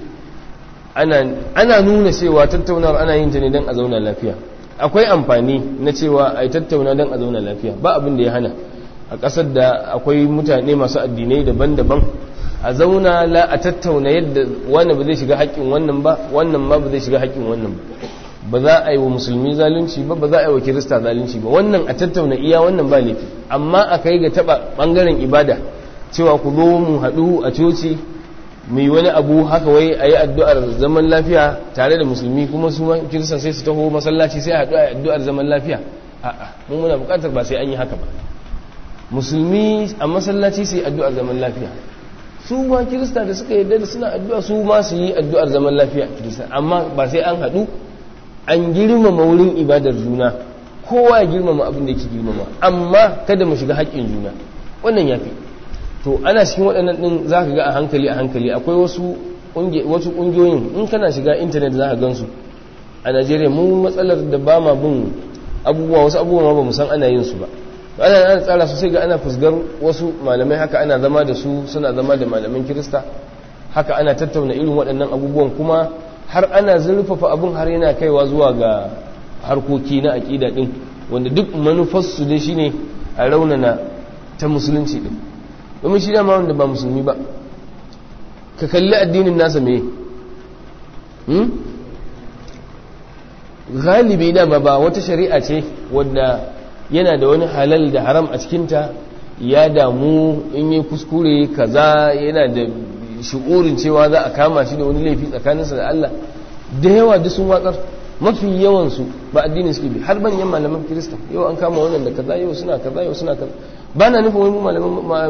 Ana nuna cewa tattaunawar ana yin ta ne don a zauna lafiya. Akwai amfani na cewa a yi tattauna don a zauna lafiya, ba abin da ya hana. A ƙasar da akwai mutane masu addinai daban-daban, a zauna a tattauna yadda wani ba zai shiga haƙƙin wannan ba, wannan ma ba zai shiga haƙƙin wannan ba za a yi wa musulmi zalunci ba za a yi wa kirista zalunci ba, wannan a tattauna iya wannan ba laifi. Amma a kai ga taɓa ɓangaren ibada, cewa ku zo mu haɗu a coci mai wani abu haka wai a yi addu'ar zaman lafiya tare da musulmi, kuma su kirista sai su taho masallaci sai a haɗu a yi addu'ar zaman lafiya. A'a, mun muna buƙatar ba sai an yi haka ba. Musulmi a masallaci su yi addu'ar zaman lafiya, su ma kirista da suka yarda da suna addu'a su ma su yi addu'ar zaman lafiya kirista, amma ba sai an haɗu an girmama wurin ibadar juna, kowa ya girmama abin da yake girmama, amma kada mu shiga haƙƙin juna, wannan ya fi. To ana cikin waɗannan ɗin za ka ga a hankali akwai wasu ƙungiyoyin, in kana shiga intanet za ka gansu a Najeriya. Mu matsalar da ba ma bin wasu abubuwa ma ba mu san ana yin su ba, ana tsara su sai ga ana fusgar wasu malamai haka, ana zama da su, suna zama da malaman kirista haka, ana tattauna irin waɗannan abubuwan, kuma har ana zurfafa abin har yana kaiwa zuwa ga harkoki na aƙida ɗin, wanda duk manufarsu dai shine a raunana ta musulunci ɗin. Domin shi dama wanda ba musulmi ba, ka kalli addinin nasa me galibi dama ba wata shari'a ce wadda yana da wani halal da haram a cikinta, ya damu in yi kuskure kaza, yana da shi'urin cewa za a kama shi da wani laifi tsakaninsa da Allah. Da yawa duk sun watsar, mafi yawansu ba addinin suke bi, har banyan malaman kirista yau an kama wannan da kaza, yau suna kaza, yau suna kaza. Ba na nufin wani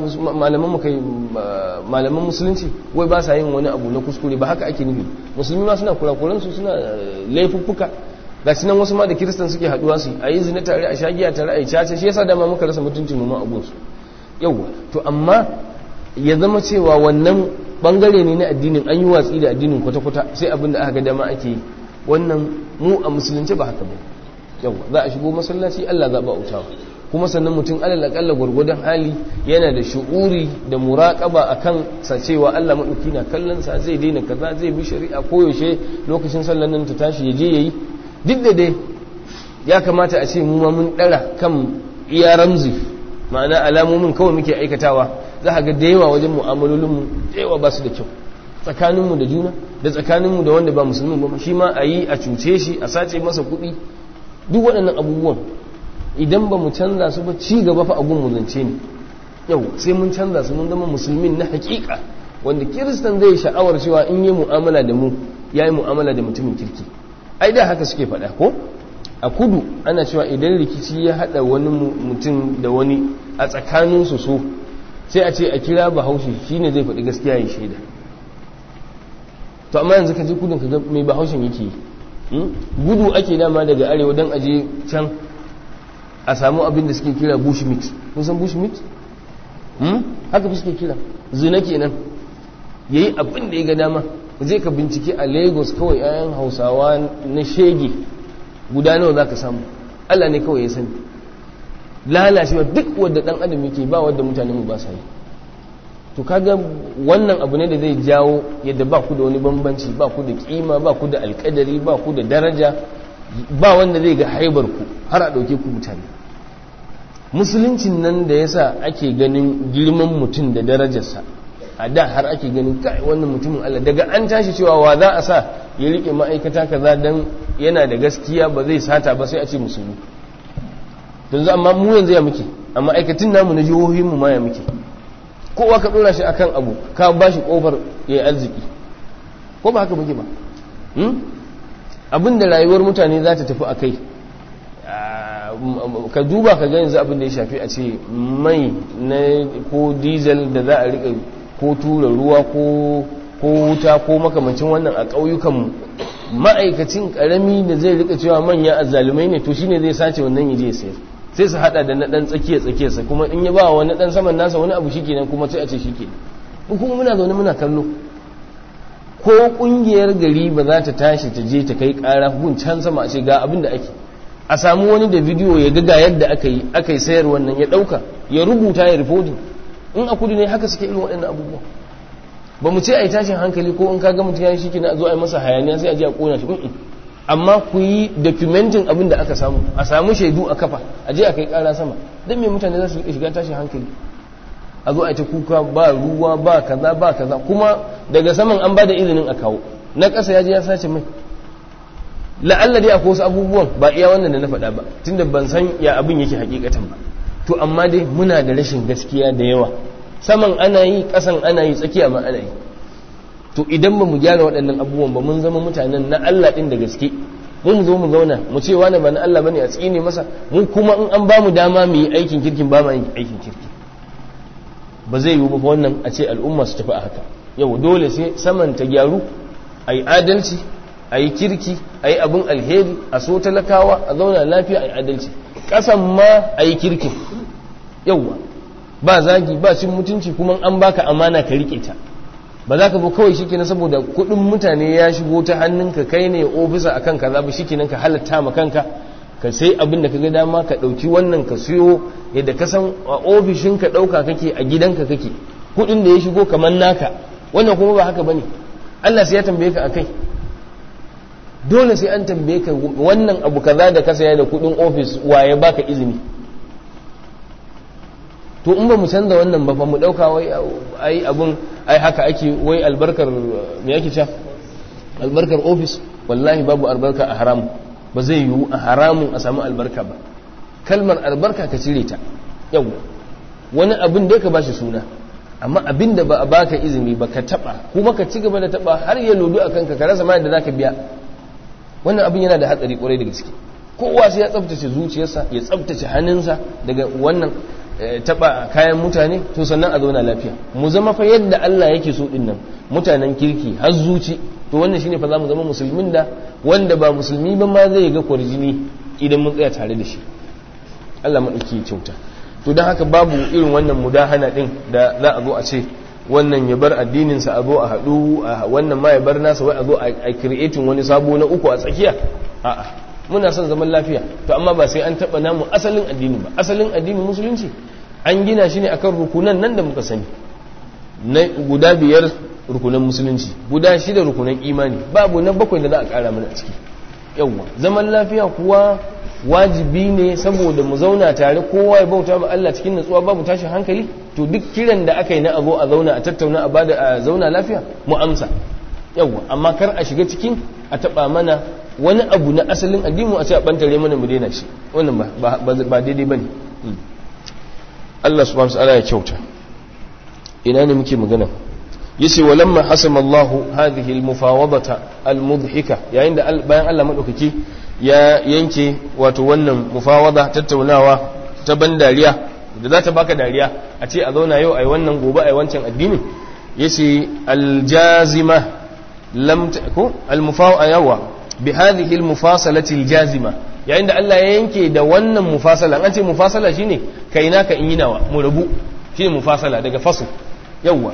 malaman musulunci wai ba sa yin wani abu na kuskure, ba haka ake nufi. Musulmi ma suna kurakuransu, suna laifuffuka. Ga nan wasu ma da kiristan suke haduwa su a yi zina tare, a shagiya tare, a yi caca, shi yasa dama muka rasa mutuncin mu ma abunsu. Yauwa, to amma ya zama cewa wannan bangare ne na addinin, an yi watsi da addinin kwata-kwata, sai abin da aka ga dama ake yi. Wannan mu a musulunci ba haka ba. Yauwa, za a shigo masallaci, Allah za ba utawa. Kuma sannan mutum alal akalla gwargwadon hali yana da shu'uri da muraqaba akan sa cewa Allah madauki na kallon sa, zai daina kaza, zai bi shari'a koyaushe, lokacin sallar nan ta tashi ya je yayi. Duk da dai ya kamata a ce mu ma mun dara kan iya ramzi, ma'ana alamomin kawai muke aikatawa. Za ka ga da yawa wajen mu'amalolinmu da yawa ba su da kyau, tsakaninmu da juna da tsakaninmu da wanda ba musulmi ba, shi ma a yi a cuce shi, a sace masa kuɗi. Duk waɗannan abubuwan idan ba mu canza su ba, ci gaba fa abun mu zance ne. Yau sai mun canza su, mun zama musulmin na hakika, wanda kiristan zai sha'awar cewa in yi mu'amala da mu ya yi mu'amala da mutumin kirki. Ai da haka suke faɗa ko a kudu ana cewa idan rikici ya hada wani mutum da wani a tsakaninsu so sai a ce a kira bahaushe shine zai faɗi gaskiya ya shaida. to amma yanzu ka je kudin ka ga mai bahaushen yake yi, gudu ake dama daga arewa don aje can a samu abin da suke kira bushmeat. kun san bushmeat? haka fi suke kira zina kenan, yayi abin da ya ga dama. je ka bincike a Lagos kawai 'ya'yan hausawa na shege guda nawa za ka samu, Allah ne kawai ya sani. lalacewa duk wadda dan adam yake ba wadda mutane mu ba sa yi. to kaga wannan abu ne da zai jawo yadda ba ku da wani bambanci, ba ku da kima, ba ku da alkadari, ba ku da daraja, ba wanda zai ga haibar ku har a dauke ku mutane. musuluncin nan da yasa ake ganin girman mutum da darajarsa, a da har ake ganin kai wannan mutumin Allah, daga an tashi cewa wa za a sa ya rike ma'aikata kaza dan yana da gaskiya ba zai sata ba sai a ce musulmi. don amma mu yanzu ya muke a ma'aikatan namu na jihohin mu ma ya muke, kowa ka dora shi akan abu ka ba shi kofar ya yi arziki, ko ba haka muke ba? abinda rayuwar mutane za ta tafi a kai, ka duba ka ga yanzu abin da ya shafi a ce mai na ko diesel da za a rika ko tura ruwa ko wuta ko makamancin wannan a ƙauyukanmu, ma'aikacin ƙarami da zai rika cewa manya azzalumai ne, to shine zai sace wannan yaje ya sayar, sai su hada da na dan tsakiyarsa, kuma in ya ba wani dan saman nasa wani abu shikenan, kuma sai a ce shikenan. kuma muna zaune muna kallo, ko kungiyar gari ba za ta tashi ta je ta kai ƙara gun can sama a ce ga abin da ake, a samu wani da bidiyo ya ga yadda aka yi sayar wannan, ya dauka ya rubuta ya reporting. in a kudu ne haka suke irin waɗannan abubuwa. ba mu ce a yi tashin hankali ko in ka ga mutum ya yi shi kina a zo a yi masa hayaniya sai a je a kona shi, amma ku yi documenting abin da aka samu, a samu shaidu a kafa, a je a kai ƙara sama. don me mutane za su shiga tashin hankali, a zo a ta kuka ba ruwa ba kaza, kuma daga saman an ba da izinin a kawo, na ƙasa ya je ya sace mai. la'alla dai akwai wasu abubuwan ba iya wannan da na faɗa ba, tunda ban san ya abin yake hakikatan ba. to amma dai muna da rashin gaskiya da yawa, saman ana yi, ƙasan ana yi, tsakiya ma ana yi. to idan ba mu gyara waɗannan abubuwan ba, mun zama mutanen na Allah ɗin da gaske, mu zo mu zauna mu ce wani ba na Allah bane a tsine masa, mu kuma in an ba mu dama mu yi aikin kirkin ba ma yin aikin kirki. ba zai yiwu ba wannan a ce al'umma su tafi a haka. yau dole sai saman ta gyaru, a yi adalci, a yi kirki, a yi abin alheri, a so talakawa, a zauna lafiya, a yi adalci. ƙasan ma a yi kirkin, yauwa ba zagi ba cin mutunci, kuma an baka amana ka rike ta. ba za ka zo kawai shi kenan saboda kuɗin mutane ya shigo ta hannunka, kai ne ofisa akan kaza ba, shi kenan ka halatta ma kanka ka sai abin da ka ga dama, ka ɗauki wannan ka siyo yadda ka san a ofishin ka ɗauka kake, a gidanka kake, kuɗin da ya shigo kamar naka. wannan kuma ba haka bane, Allah sai ya tambaye ka akai. dole sai an tambaye ka wannan abu kaza da ka saya da kuɗin ofis waye baka izini. to in ba mu canza wannan ba fa mu dauka wai ai abun ai haka ake, wai albarkar me yake cewa albarkar office, wallahi babu albarka a haramu. ba zai yiwu a haramun a samu albarka ba. kalmar albarka ka cire ta, yau wani abin da ka bashi suna, amma abin da ba a baka izini ba ka taba, kuma ka ci gaba da taba har ya lodu akan ka rasa ma da zaka biya. wannan abin yana da hatsari kwarai da gaske. kowa sai ya tsaftace zuciyarsa, ya tsaftace hannunsa daga wannan taba kayan mutane, to sannan a zauna lafiya. mu zama fa yadda Allah yake so din nan, mutanen kirki har zuci. to wannan shine fa zamu zama musulmin da wanda ba musulmi ba ma zai ga kwarjini idan mun tsaya tare da shi. Allah madauki ya kyauta. to dan haka babu irin wannan mudahana din da za a zo a ce wannan ya bar addinin sa, a zo a hadu, wannan ma ya bar nasa, wai a zo a creating wani sabo na uku a tsakiya. a'a, muna son zaman lafiya, to amma ba sai an taba namu asalin addini ba. asalin addinin musulunci an gina shi ne akan rukunan nan da muka sani, na guda 5 rukunan musulunci, guda 6 rukunan imani, babu na 7 da za a kara mana a ciki. yawwa zaman lafiya kuwa wajibi ne saboda mu zauna tare, kowa ya bauta ma Allah cikin natsuwa, babu tashin hankali. to duk kiran da aka yi na azo a zauna a tattauna a zauna lafiya, mu amsa. yawwa amma kar a shiga cikin a taba mana wani abu na asalin addini a ce a bantare mana mu daina shi. wannan ba daidai bane. Allah subhanahu wa ta'ala ya kyauta. ina ne muke magana? yace walamma hasama Allahu hadhihi al-mufawadata al-mudhika yayin da bayan Allah madaukaki ya yanke wato wannan mufawada tattaunawa ta ban dariya da za ta baka dariya a ce a zauna yau ai wannan gobe ai wancan addini yace al-jazima lam ko al-mufawada bi hadhihi al-mufasalati al-jazima yayin da Allah ya yanke da wannan mufasala an ce mufasala shine kai naka in yi nawa mu rabu shine mufasala daga fasl yawa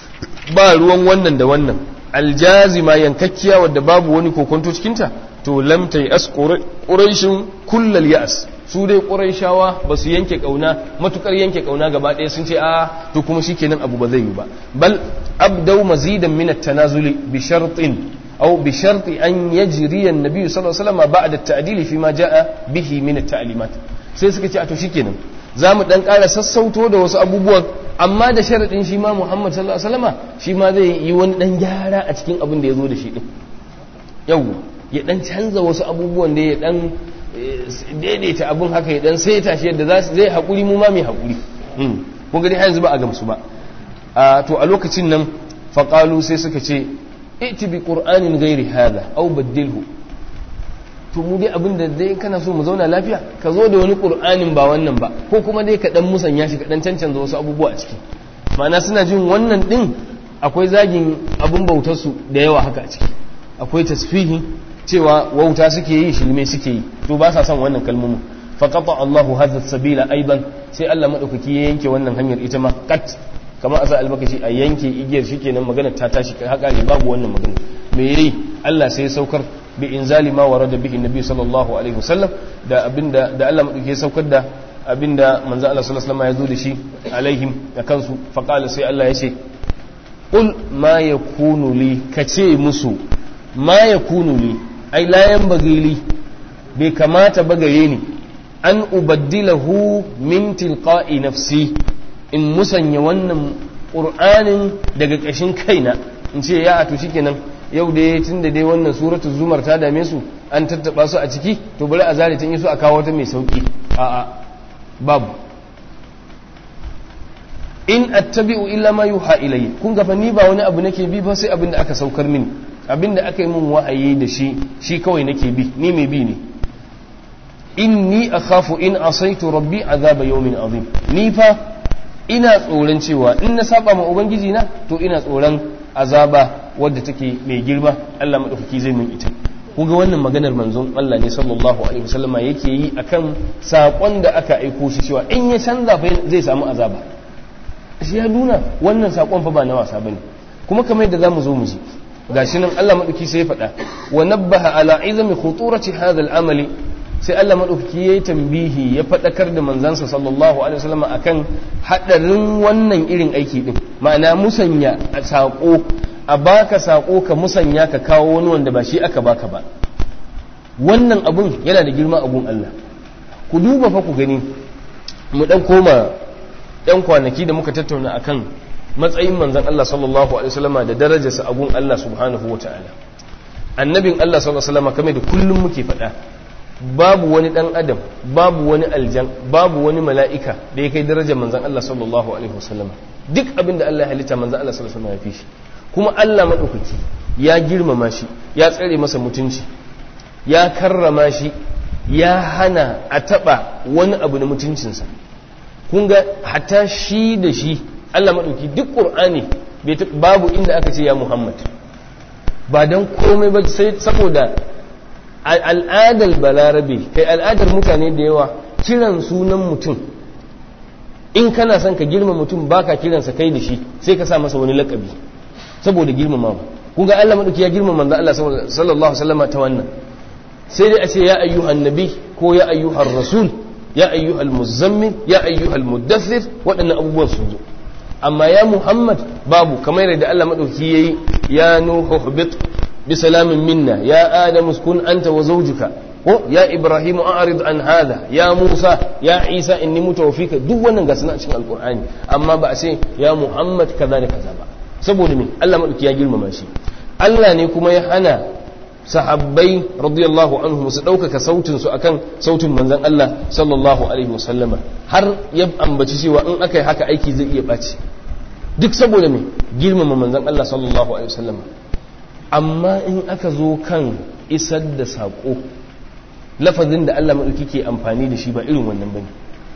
ba ruwan wannan da wannan aljazima yankakkiya wadda babu wani kokonto cikinta to lam tai as quraishin kullal ya'as su dai quraishawa ba su yanke kauna matukar yanke kauna gaba ɗaya sun ce a to kuma shikenan abu ba zai yi ba bal abdau mazidan min at-tanazuli bi shartin aw bi sharti an yajri an-nabi sallallahu alaihi wasallam ba'da at-ta'dil fi ma ja'a bihi min at-ta'limat sai suka ce a to shikenan zamu dan ƙara sassauto da wasu abubuwan amma da sharadin shi ma Muhammad sallallahu alaihi wasallam shi ma zai yi wani dan gyara a cikin abin da ya zo da shi din yau ya dan canza wasu abubuwan da ya dan daidaita abin haka ya dan saita shi yadda zai haƙuri mu ma mai haƙuri kun ga dai yanzu ba a gamsu ba to a lokacin nan faqalu sai suka ce iti bi qur'anin ghairi hada aw baddilhu to mu dai abin da dai kana so mu zauna lafiya ka zo da wani qur'anin ba wannan ba ko kuma dai ka dan musanya shi ka dan cancanza wasu abubuwa a ciki ma'ana suna jin wannan din akwai zagin abin bautar su da yawa haka a ciki akwai tasfihi cewa wauta suke yi shilme suke yi to ba sa son wannan kalmomin faqata Allahu hadha sabila aidan sai Allah madaukaki ya yanke wannan hanyar ita ma kat kamar asa albakashi a yanke igiyar shikenan magana ta tashi haka ne babu wannan magana me yayi Allah sai ya saukar bi inzali ma warada bihi nabi sallallahu alaihi wasallam da abinda da Allah madaukaki ya saukar da abinda manzo Allah sallallahu alaihi wasallam ya zo da shi alaihim da kansu faqala sai Allah ya ce qul ma yakunu li kace musu ma yakunu li ai layan bagili bai kamata ba gare ni an ubaddilahu min tilqa'i nafsi in musanya wannan qur'anin daga kashin kaina in ce ya to shikenan yau dai tunda dai wannan suratul zumar ta dame su an tattaba su a ciki to bari a zare tun yi su a kawo ta mai sauki a'a babu in attabi'u illa ma yuha ilayya kun ga fa ni ba wani abu nake bi ba sai abin da aka saukar mini abinda aka yi min wa'ayi da shi kawai nake bi ni mai bi ne inni akhafu in asaitu rabbi azaba yawmin azim ni fa ina tsoron cewa in na saba ma ubangiji na to ina tsoron azaba wadda take mai girma Allah madaukaki zai min ita kuga wannan maganar manzon Allah ne sallallahu alaihi wasallam yake yi akan sakon da aka aiko shi cewa in ya canza fa zai samu azaba shi ya nuna wannan sakon fa ba na wasa bane kuma kamar yadda zamu zo mu ji gashi nan Allah madauki sai ya faɗa wa nabbaha ala izami khuturati hadha al-amali sai Allah madauki yayi tambihi ya faɗakar da manzansa sallallahu alaihi wasallam akan hadarin wannan irin aiki din ma'ana musanya sako a baka sako ka musanya ka kawo wani wanda ba shi aka baka ba wannan abun yana da girma a gun Allah ku duba fa ku gani mu dan koma ɗan kwanaki da muka tattauna akan matsayin manzan Allah sallallahu alaihi wasallama da darajarsa a gun Allah subhanahu wata'ala annabin Allah sallallahu alaihi wasallama kamar da kullum muke faɗa babu wani ɗan adam babu wani aljan babu wani mala'ika da ya kai darajar manzan Allah sallallahu alaihi wasallama duk abin da Allah ya halitta manzan Allah sallallahu alaihi wasallama ya fi shi kuma Allah madaukaki ya girmama shi ya tsare masa mutunci ya karrama shi ya hana a taɓa wani abu na mutuncinsa kun ga hatta shi da shi Allah maɗauki duk ƙur'ani babu inda aka ce ya Muhammad ba don komai ba sai saboda al'adar balarabe kai al'adar mutane da yawa kiran sunan mutum in kana son ka girma mutum baka kiransa kai da shi sai ka sa masa wani lakabi saboda girmama kun ga Allah maɗauki ya girmama manzo Allah sallallahu alaihi wasallam ta wannan sai dai a ce ya ayyuhan nabi ko ya ayyuhar rasul ya ayyuhal muzammil ya ayyuhal muddathir waɗannan abubuwan sun zo amma ya Muhammad babu kamar yadda Allah madauki yayi ya nuhu hubit bi salamin minna ya adam uskun anta wa zawjuka ko ya ibrahim a'rid an hada ya musa ya isa inni mutawaffika duk wannan ga sunan cikin alqur'ani amma ba a ce ya Muhammad kaza da kaza ba saboda me Allah madauki ya girmama shi Allah ne kuma ya hana sahabbai radiyallahu anhum su ɗaukaka sautin su akan sautin manzon Allah sallallahu alaihi wasallama har ya ambaci cewa in aka yi haka aiki zai iya ɓaci duk saboda me girmama manzon Allah sallallahu alaihi wasallam. Amma in aka zo kan isar da sako, lafazin da Allah madauki ke amfani da shi ba irin wannan bane.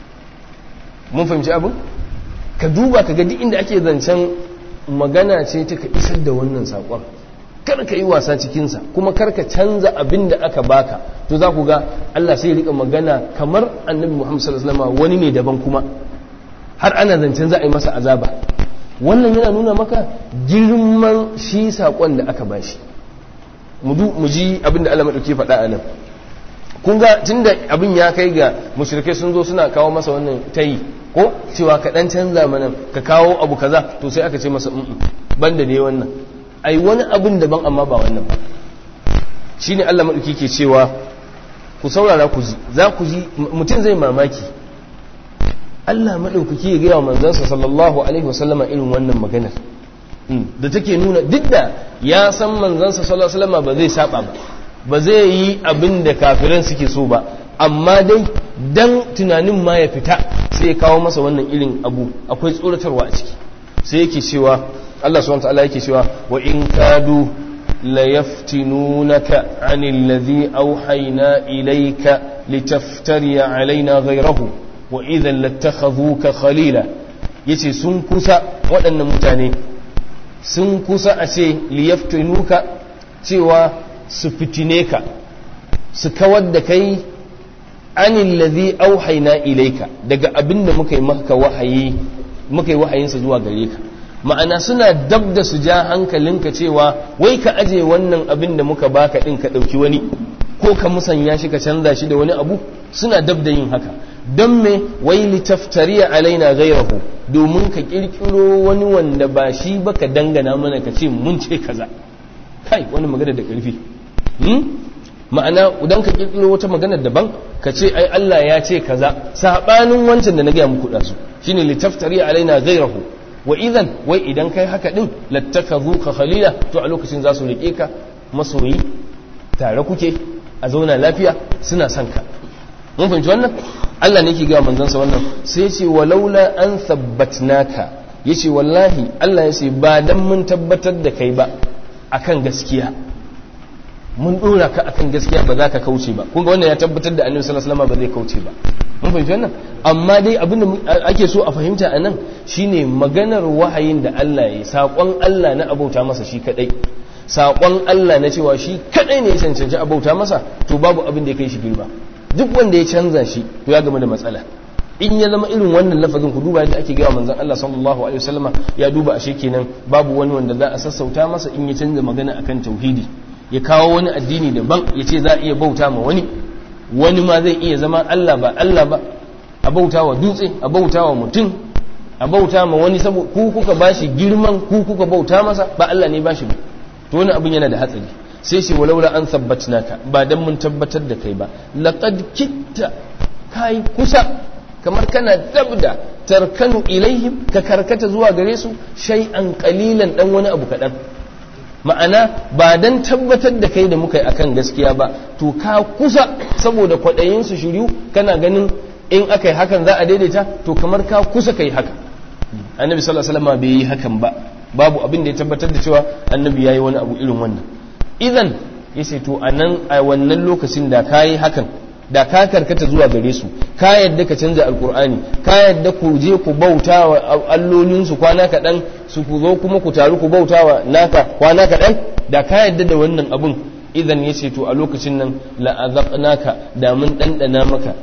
Mun fahimci abin? Ka duba ka ga duk inda ake zancen magana ce ta ka isar da wannan sakon, kar ka yi wasa cikinsa, kuma kar ka canza abin da aka baka. To za ku ga Allah sai ya rika magana kamar annabi Muhammad sallallahu alaihi wasallam wani ne daban, kuma har ana zancen za a yi masa azaba. Wannan yana nuna maka girman shi sakon da aka bashi. Mu ji abin da Allah madauki faɗa a nan. Kun ga tunda abin ya kai ga mushrikai sun zo suna kawo masa wannan tayi ko cewa ka dan canza mana ka kawo abu kaza, to sai aka ce masa banda ne wannan, ai wani abin daban amma ba wannan ba. Shine Allah madauki ke cewa ku saurara ku ji, za ku ji mutum zai mamaki. Allah madaukaki ya gaya wa manzansa sallallahu alaihi wasallama irin wannan maganar da take nuna duk da ya san manzansa sallallahu alaihi wasallama ba zai saba ba zai yi abin da kafiran suke so ba, amma dai dan tunanin ma ya fita sai ya kawo masa wannan irin abu, akwai tsoratarwa a ciki. Sai yake cewa Allah subhanahu wa ta'ala yake cewa wa in kadu la yaftinunaka 'anil ladhi awhayna ilayka litaftari alaina ghayrahu wa idhan lattakhadhuka khalila. Yace sun kusa, waɗannan mutane sun kusa a ce liyaftinuka, cewa su fitine ka, su kawar da kai, anil ladhi auhayna ilayka, daga abinda muka yi maka wahayi, muka yi wahayinsa zuwa gare ka. Ma'ana suna dab da su ja hankalinka cewa wai ka aje wannan abin da muka baka din ka dauki wani, ko ka musanya shi ka canza shi da wani abu. Suna dab da yin haka. Don me? wai litaftariya alaina ghayrahu, domin ka kirkiro wani wanda ba shi ba ka dangana mana ka ce mun ce kaza. Kai, wani magana da karfi. Ma'ana idan ka kirkiro wata magana daban ka ce ai Allah ya ce kaza sabanin wancan da na gaya muku dazu, shine litaftariya alaina ghayrahu. Wa idan wai idan kai haka din lattakadhuka khalila, to a lokacin za su rike ka masoyi, tare kuke a zauna lafiya, suna son ka. Mun fahimci wannan? Allah ne yake ga manzansa wannan, sai ce walaula an thabbatnaka, yace wallahi Allah yace ba dan mun tabbatar da kai ba akan gaskiya, mun dora ka akan gaskiya ba za ka kauce ba. Kun ga wannan ya tabbatar da Annabi sallallahu alaihi wasallam ba zai kauce ba. Mun fahimci wannan? Amma dai abin da ake so a fahimta anan shine maganar wahayin da Allah ya yi, sakon Allah na abauta masa shi kadai, sakon Allah na cewa shi kadai ne ya cancanci abauta masa, to babu abin da ya kai shi girma. Duk wanda ya canza shi to ya gama da matsala. In ya zama irin wannan lafazin, ku duba yadda ake gaya manzon Allah sallallahu alaihi wasallama, ya duba ashe kenan babu wani wanda za a sassauta masa in ya canza magana akan tauhidi, ya kawo wani addini daban ya ce za a iya bauta ma wani ma zai iya zama Allah ba Allah ba, a bauta wa dutse, a bauta wa mutum, a bauta ma wani saboda ku kuka bashi girman, ku kuka bauta masa, ba Allah ne bashi ba. To wani abin yana da hatsari. Sai ce walaula an sabbatnaka, ba dan mun tabbatar da kai ba, laqad kitta, kai kusa, kamar kana dabda tarkanu ilaihim, ka karkata zuwa gare su shay'an qalilan, dan wani abu kadan. Ma'ana ba dan tabbatar da kai da muka yi akan gaskiya ba, to ka kusa, saboda kwadayin su shiryu, kana ganin in aka yi hakan za a daidaita, to kamar ka kusa kai haka. Annabi sallallahu alaihi wasallam bai yi hakan ba, babu abin da ya tabbatar da cewa annabi yayi wani abu irin wannan. Idan yace to anan a wannan lokacin da kayi hakan, da ka karkata zuwa gare su, ka yadda ka canza alkur'ani, ka yadda ku je ku bauta wa allolinsu kwana kaɗan, su ku zo kuma ku taru ku bauta wa naka kwana kaɗan, da ka yadda da wannan abun. Idan ya ce to a lokacin nan la'azaqnaka, da mun ɗanɗana maka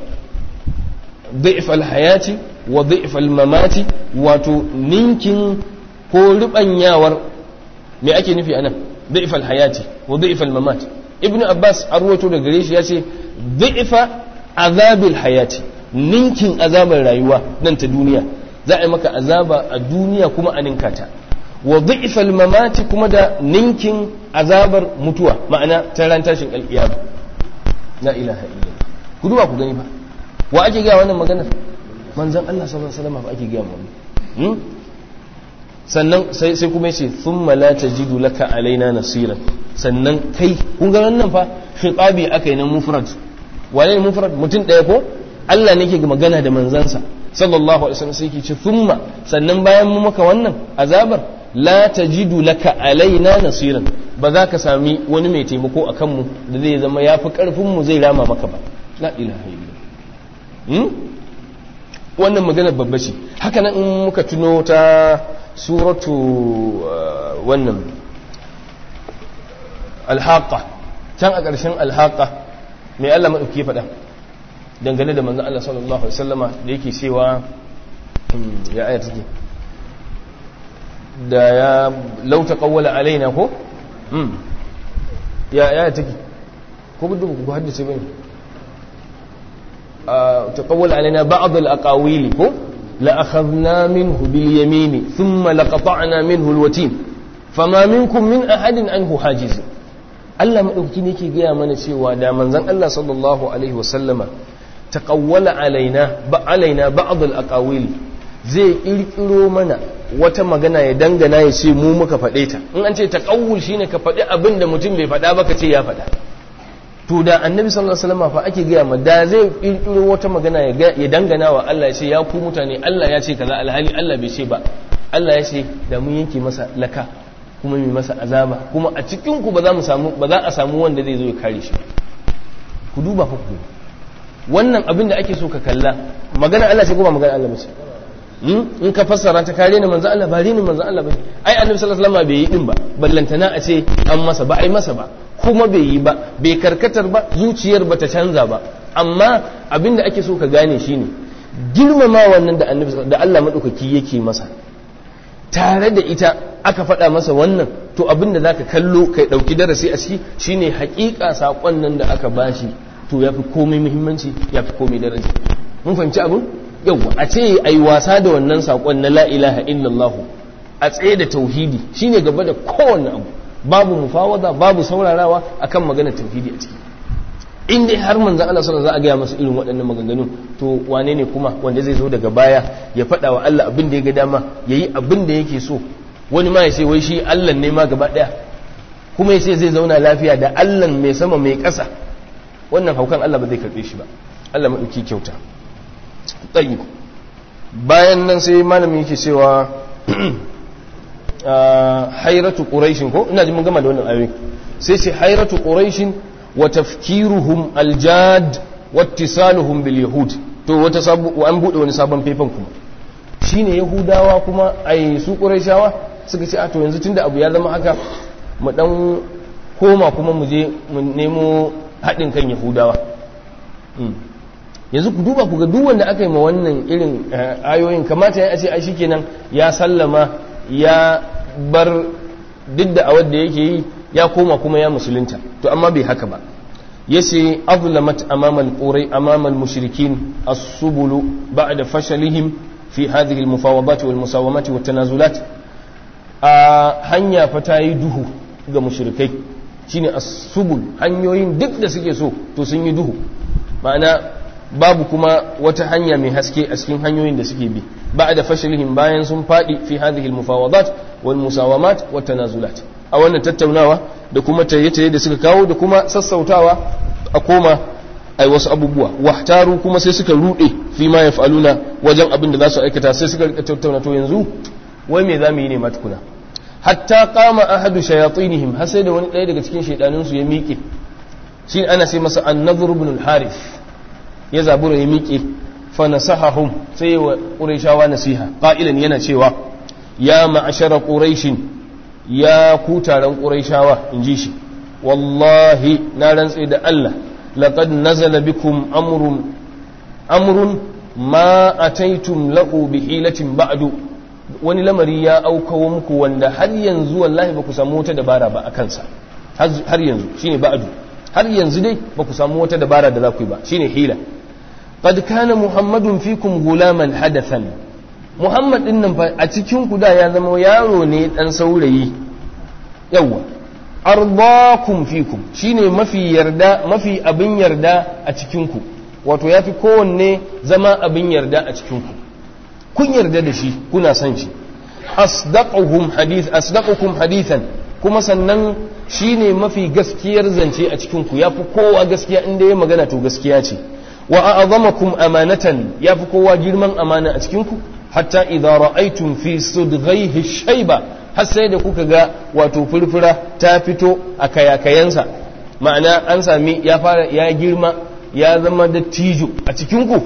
dhi'fal hayati wa dhi'fal mamati, wato ninkin ko rubanyawar. Me ake nufi anan? dhi'fal hayati wa dhi'fal mamati. Ibn Abbas arwato da gare shi ya ce dhi'fa azabil hayati, ninkin azabar rayuwa nan ta duniya, za a yi maka azaba a duniya kuma a ninka ta. Wa dhi'fal mamati, kuma da ninkin azabar mutuwa, ma'ana ta ran tashin alƙiyama. La ilaha illallah. Ku duba ku gani fa, wa ake ga wannan maganar? Manzon Allah sallallahu alaihi wasallam ba ake ga mu. Sannan sai kuma yace thumma la tajidu laka alaina nasiran. Sannan kai, kun ga wannan fa khitabi akai na mufrad. Wane ne mufrad? Mutum ɗaya ko? Allah ne ke magana da manzansa sallallahu alaihi wasallam, sai yake ce thumma, sannan bayan mu maka wannan azabar la tajidu laka alaina nasiran ba za ka sami wani mai taimako a kanmu da zai zama ya fi ƙarfinmu zai rama maka ba la ilaha illallah wannan maganar babba ce haka nan in muka tuno ta suratu wannan alhaqa can a ƙarshen alhaqa mai Allah madauki faɗa dangane da manzon Allah sallallahu alaihi wasallama da yake cewa ya aya take da ya lauta kawwala alaina ko ya take ko budu ku haddace bane taqawwala alaina ba'd al-aqawili ko la akhadna minhu bil yamin thumma laqata'na minhu al-watin fama minkum min ahadin anhu hajiz Allah madauki ne yake gaya mana cewa da manzon Allah sallallahu alaihi wasallama taqawwala alaina ba'd al-aqawili zai kirkiro mana wata magana ya dangana ya ce mu muka faɗe ta in an ce taqawul shine ka faɗi abin da mutum bai faɗa ba ka ce ya faɗa to da annabi sallallahu alaihi wasallam fa ake gaya ma da zai kirkiro wata magana ya dangana wa Allah ya ce ya ku mutane Allah ya ce kaza alhali Allah bai ce ba Allah ya ce da mun yanke masa laka kuma mai masa azaba kuma a cikin ku ba za a samu wanda zai zo ya kare shi ku duba ku wannan abin da ake so ka kalla magana Allah ce ko ba magana Allah ba ce in ka fassara ta kare ni manzo Allah ba rini manzo Allah ba ai annabi sallallahu alaihi wasallam bai yi din ba ballantana a ce an masa ba ai masa ba kuma bai yi ba bai karkatar ba zuciyar bata canza ba amma abinda ake so ka gane shine girmama wannan da annabi da Allah madaukaki yake masa tare da ita aka faɗa masa wannan to abinda zaka kallo kai dauki darasi a ciki shine haƙiƙa sakon nan da aka bashi to yafi komai muhimmanci yafi komai daraja mun fahimci abin yauwa a ce ai wasa da wannan sakon na la ilaha illallah a tsaye da tauhidi shine gaba da kowanne abu babu mufawada babu saurarawa akan maganar tauhidi a ciki in dai har manzon Allah sallallahu alaihi wasallam za a ga masa irin waɗannan maganganun to wane ne kuma wanda zai zo daga baya ya faɗa wa Allah abin da ya ga dama yayi abin da yake so wani ma ya ce wai shi Allah ne ma gaba daya kuma ya ce zai zauna lafiya da Allah mai sama mai ƙasa wannan haukan Allah ba zai karbe shi ba Allah madauki kyauta tsayi bayan nan sai malami yake cewa hairatu quraishin ko ina ji mun gama da wannan ayoyi sai ce hairatu quraishin wa tafkiruhum aljad wa ittisaluhum bil yahud to wata sabu an bude wani sabon faifan kuma shine yahudawa kuma ai su quraishawa suka ce a to yanzu tunda abu ya zama haka mu dan koma kuma mu je mu nemo hadin kan yahudawa yanzu ku duba ku ga duk wanda aka yi ma wannan irin ayoyin kamata ya ce ai shikenan ya sallama ya bar duk da awar da yake yi ya koma kuma ya musulunta to amma bai haka ba yace azlamat amama al-mushrikin as-subul ba'da fashalihim fi hadhihi al-mufawadat wal musawamat wat tanazulat a hanya fa ta yi duhu ga mushrikai shine as-subul hanyoyin duk da suke so to sun yi duhu ma'ana babu kuma wata hanya mai haske a cikin hanyoyin da suke bi ba'da fashalihim bayan sun fadi fi hadhihi al-mufawadat wal musawamat wat tanazulat a wannan tattaunawa da kuma tayyataye da suka kawo da kuma sassautawa a koma ai wasu abubuwa wahtaru kuma sai suka rude fi ma yaf'aluna wajen abin da za su aikata sai suka rika tattauna to yanzu wai me zamu yi ne matukuna hatta qama ahadu shayatinihim har sai da wani ɗaya daga cikin shaydanin su ya miƙe shi ana sai masa an-nadhr ibn al-harith ya zabura ya miƙe fa nasahahum sai wa quraishawa nasiha qa'ilan yana cewa ya ma'ashara quraishin ya ku taron quraishawa inji shi wallahi na rantse da Allah laqad nazala bikum amrun ma ataitum lahu bihilatin ba'du wani lamari ya aukawo muku wanda har yanzu wallahi ba ku samu wata dabara ba a kansa har yanzu shine ba'du har yanzu dai ba ku samu wata dabara da za ku yi ba shine hila qad kana muhammadun fikum gulaman hadathan muhammad din nan fa a cikin ku da ya zama yaro ne dan saurayi yawa ardakum fikum shine mafi abin yarda a cikin ku wato yafi kowanne zama abin yarda a cikin ku kun yarda da shi kuna son shi asdaqukum hadithan kuma sannan shine mafi gaskiyar zance a cikin ku yafi kowa gaskiya inda ya magana to gaskiya ce wa a'zamakum amanatan yafi kowa girman amana a cikin ku hatta idza ra'aytum fi sudghayhi shayba har sai da kuka ga wato furfura ta fito a kayakayensa, ma'ana an sami ya girma ya zama dattijo a cikinku.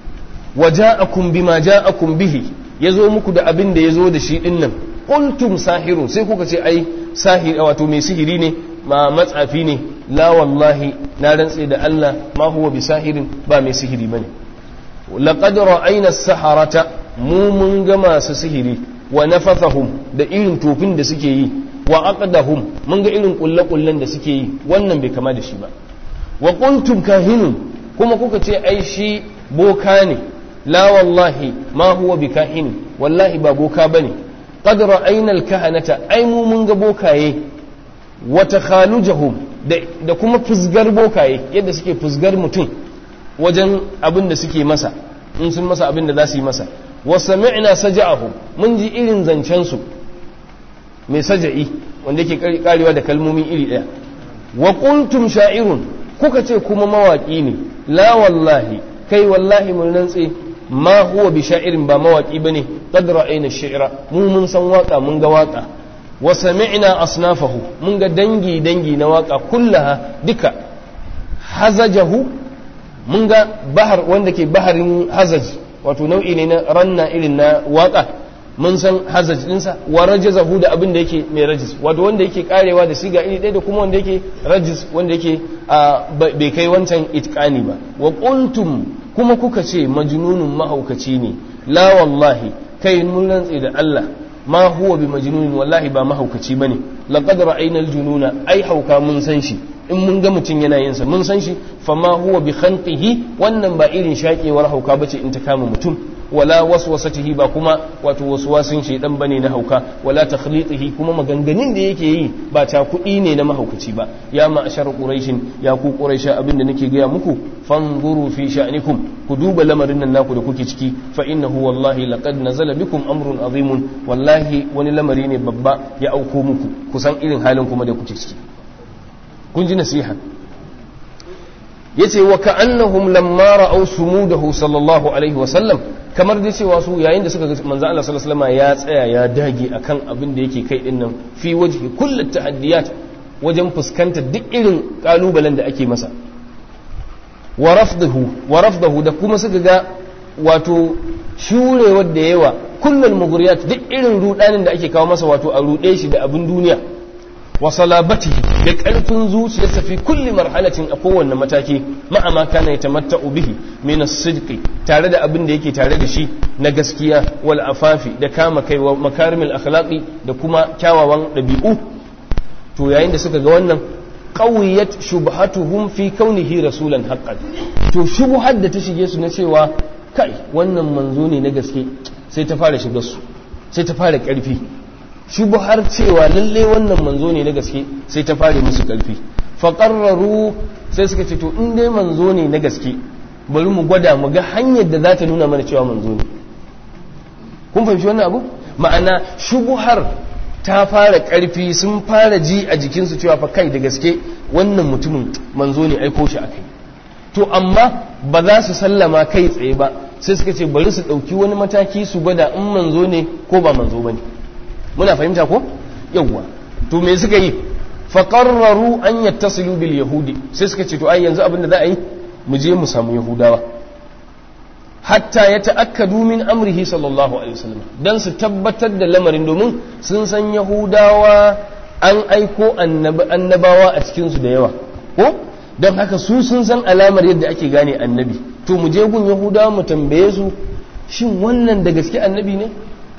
wa ja'akum bima ja'akum bihi, yazo muku da abin da yazo da shi dinnan. Qultum sahirun, sai kuka ce ai sahir wato mai sihiri ne, ma matsafi ne. La wallahi, na rantse da Allah, ma huwa bi sahirin, ba mai sihiri bane. laqad ra'ayna as-saharata, mu mun ga masu sihiri, wa nafathahum, da irin tofin da suke yi, wa aqdahum, mun ga irin kullakullan da suke yi, wannan bai kama da shi ba. wa qultum kahinun, kuma kuka ce ai shi boka ne. la wallahi ma huwa bi kahin, wallahi ba boka bane. qad ra'ayna al-kahanata, ai mu mun ga bokaye, wa takhalujahum, da kuma fusgar bokaye, yadda suke fusgar mutum wajen abin da suke masa, in sun masa abin da za su yi masa. wa sami'na saja'ahum, mun ji irin zancen su mai saja'i wanda yake karewa da kalmomi iri daya. wa qultum sha'irun, kuka ce kuma mawaki ne. la wallahi, kai wallahi mun rantse, ma huwa bi sha'irin, ba mawaki bane. qad ra'ayna ash-shi'ra, mu mun san waka, mun ga waka. wa sami'na asnafahu, mun ga dangi dangi na waka, kullaha duka. hazajahu, mun ga bahar wanda ke baharin hazaj, wato nau'i ne na ranna irin na waka, mun san hazaj dinsa. wa rajazahu, da abin da yake mai rajiz, wato wanda yake karewa da siga iri ɗaya, da kuma wanda yake rajiz, wanda yake bai kai wancan itqani ba. wa qultum, kuma kuka ce majnunun mahaukaci ne. la wallahi, kai mun rantse da Allah, ma huwa bi majnunin, wallahi ba mahaukaci bane. laqad ra'ayna al-jununa, ai hauka mun san shi, in mun ga mutum yana yin sa mun san shi. fa ma huwa bi khanqihi, wannan ba irin shakewar hauka bace in ta kama mutum. wala waswasatihi, ba kuma wato waswasin shaydan bane na hauka. wala takhlitihi, kuma maganganun da yake yi ba ta kudi ne na mahaukaci ba. ya ma'ashar quraishin, ya ku quraisha, abinda nake gaya muku, fanzuru fi sha'nikum, ku duba lamarin nan naku da kuke ciki. fa innahu wallahi laqad nazala bikum amrun azimun, wallahi wani lamari ne babba ya auko muku, kusan irin halin kuma da kuke ciki. kun ji nasiha. yace wa ka'annahum lamma ra'aw sumudahu sallallahu alaihi wa sallam, kamar dai cewa su yayin da suka ga manzo Allah sallallahu alaihi wasallam ya tsaya ya dage akan abin da yake kai din nan, fi wajhi kullu tahaddiyat, wajen fuskantar duk irin kalubalen da ake masa. wa rafdahu, da kuma suka ga wato shurewar da yawa kullul mughriyat, duk irin rudanin da ake kawo masa, wato a rude shi da abin duniya. wa salabatihi, da ƙarfin zuciyarsa fi kulli marhalatin, a kowanne mataki. ma'a ma kana yatamatta'u bihi min as-sidqi, tare da abin da yake tare da shi na gaskiya, wal afafi, da kama kai, wa makarimil akhlaqi, da kuma kyawawan dabi'u. to yayin da suka ga wannan, qawiyat shubhatuhum fi kaunihi rasulan haqqan, to shubhar da ta shige su na cewa kai wannan manzo ne na gaske, sai ta fara shigar su, sai ta fara ƙarfi. shubhar cewa lalle wannan manzo ne na gaske sai ta fare musu karfi. faqarraru, sai suka ce to in dai manzo ne na gaske, bari mu gwada mu ga hanyar da za ta nuna mana cewa manzo ne. kun fahimci wannan abu? ma'ana shubhar ta fara karfi, sun fara ji a jikinsu cewa fa kai da gaske wannan mutumin manzo ne, aiko shi akai. to amma ba za su sallama kai tsaye ba, sai suka ce bari su ɗauki wani mataki su gwada in manzo ne ko ba manzo bane. muna fahimta ko? yawwa. to me suka yi? faqarraru an yattasilu bil yahudi, sai suka ce to ai yanzu abin da za a yi, mu je mu samu yahudawa, hatta ya ta'akkadu min amrihi sallallahu alaihi wasallam, dan su tabbatar da lamarin, domin sun san yahudawa an aiko annabawa a cikin su da yawa ko, don haka su sun san alamar yadda ake gane annabi. to mu je gun yahudawa mu tambaye su, shin wannan da gaske annabi ne?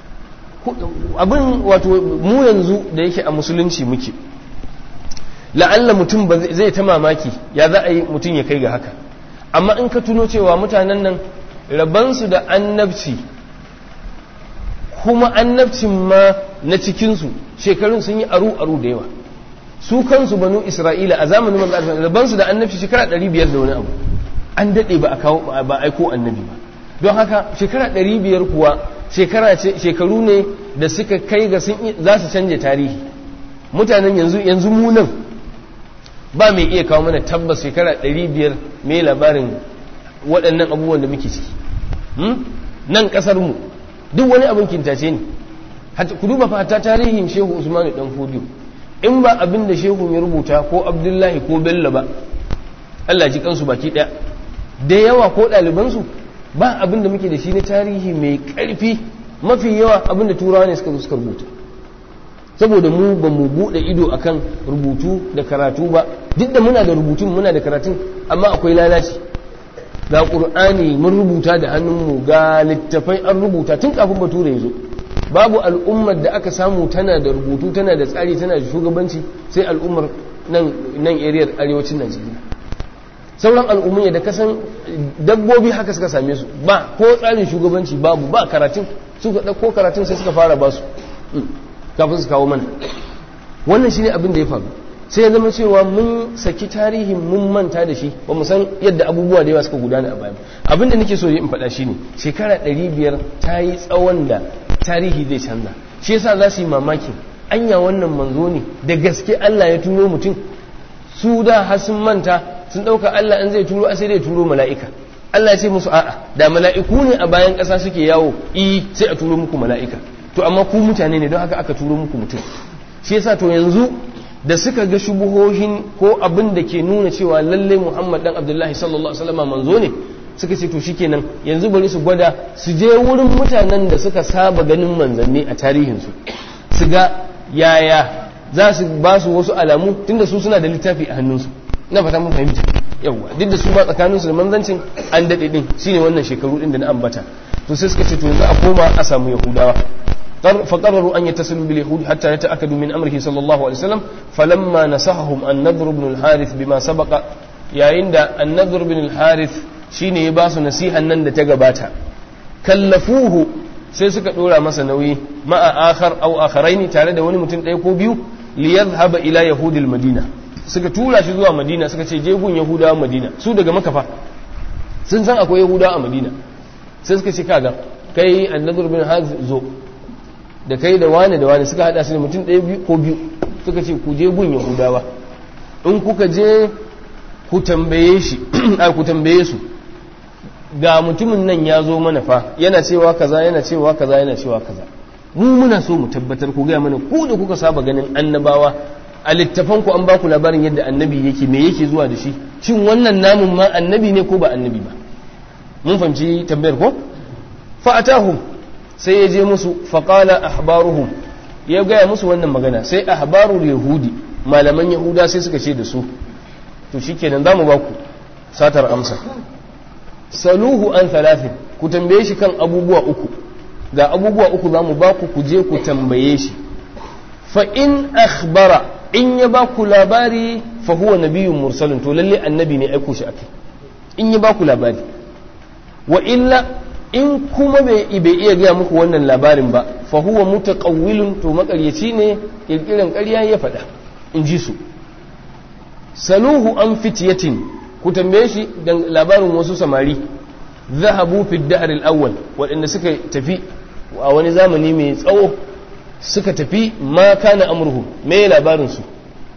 abin wato mu yanzu da yake a musulunci muke, la'alla mutum ba zai ta mamaki ya za a yi mutum ya kai ga haka. amma in ka tuno cewa mutanen nan rabansu da annabci, kuma annabcin ma na cikinsu shekarun sun yi aru da yawa. su kansu banu isra'ila a zamanin manzo rabansu da annabci shekara 500 da wani abu, an dade ba aiko annabi ba. don haka shekara 500 kuwa shekaru ne da suka kai ga za su canja tarihi. mutanen yanzu mu nan ba mai iya kawo mana tabbas shekara 500 mai labarin waɗannan abubuwan da muke ciki. nan ƙasar mu duk wani abin kintace ne, ku duba fata tarihin shehu usmanu dan fodiyo in ba abin da shehu ya rubuta ko abdullahi ko bello ba Allah ji kansu baki daya da yawa ko ɗalibansu ba abin da muke da shi na tarihi mai ƙarfi mafi yawa abin da turawa ne suka zo suka rubuta saboda mu ba mu buɗe ido akan rubutu da karatu ba duk da muna da rubutun muna da karatun amma akwai lalaci ga ƙur'ani mun rubuta da hannunmu ga littafai an rubuta tun kafin bature ya zo babu al'ummar da aka samu tana da rubutu tana da tsari tana da shugabanci sai al'ummar nan ariyar arewacin najeriya sauran al'ummai da kasan dabbobi haka suka same su ba ko tsarin shugabanci babu ba karatun suka ɗauko karatun sai suka fara basu kafin su kawo mana wannan shine abin da ya faru sai ya zama cewa mun saki tarihin mun manta da shi ba mu san yadda abubuwa da yawa suka gudana a baya abin da nake so in faɗa shine shekara 500 ta yi tsawon da tarihi zai canza shi yasa za su yi mamakin anya wannan manzo ne da gaske Allah ya turo mutum su da har sun manta sun ɗauka Allah in zai turo a sai dai turo mala'ika Allah ya ce musu a'a da mala'iku ne a bayan ƙasa suke yawo sai a turo muku mala'ika to amma ku mutane ne don haka aka turo muku mutum shi yasa to yanzu da suka ga shubuhohin ko abin da ke nuna cewa lalle Muhammad dan Abdullahi sallallahu alaihi wasallam manzo ne suka ce to shikenan yanzu bari su gwada su je wurin mutanen da suka saba ganin manzanni a tarihinsu su ga yaya za su ba su wasu alamu tunda su suna da littafi a hannunsu ina fata mun fahimta yawa duk da su ba tsakaninsu da manzancin an daɗe din shine wannan shekaru din da na ambata to sai suka ce to yanzu a koma a samu yahudawa فقرروا أن يتصلوا باليهود حتى يتأكدوا من أمره صلى الله عليه وسلم فلما نصحهم النضر بن الحارث بما سبق يا عند النضر بن الحارث شيني يباس نسيحا نند تقباتا كلفوه sai suka dora masa nauyi ma'a akhar aw akharaini tare da wani mutum ɗaya ko biyu li yadhhaba ila yahudil madina suka tura shi zuwa madina suka ce je gun yahudawa madina su daga makafa sun san akwai yahudawa a madina sai suka ce kaga kai an-nadr bin harith zo da kai da wani suka hada su da mutum ɗaya ko biyu suka ce ku je gun yahudawa in kuka je ku tambaye shi ku tambaye su ga mutumin nan ya zo mana fa yana cewa kaza yana cewa kaza yana cewa kaza mu muna so mu tabbatar ku gaya mana ku da kuka saba ganin annabawa a littafan ku an ba ku labarin yadda annabi yake me yake zuwa da shi shin wannan namun ma annabi ne ko ba annabi ba mun fahimci tambayar ko fa atahum sai ya je musu faƙala ahbaruhum ya gaya musu wannan magana sai ahbarul yahudi malaman yahuda sai suka ce da su to shikenan zamu ba ku satar amsa saluhu an thalathin ku tambaye shi kan abubuwa uku ga abubuwa uku zamu ba ku je ku tambaye shi fa in akhbara in ya ba ku labari fa huwa nabiyyun mursalun to lalle annabi ne aiko shi akai in ya ba ku labari wa illa in kuma bai iya gaya muku wannan labarin ba fa huwa mutaqawwilun to makaryaci ne kirkiran ƙarya ya faɗa in ji su saluhu an fityatin ku tambaye shi dan labarin wasu samari zahabu fi dahr al-awwal waɗanda suka tafi a wani zamani mai tsawo suka tafi ma kana amruhum me labarin su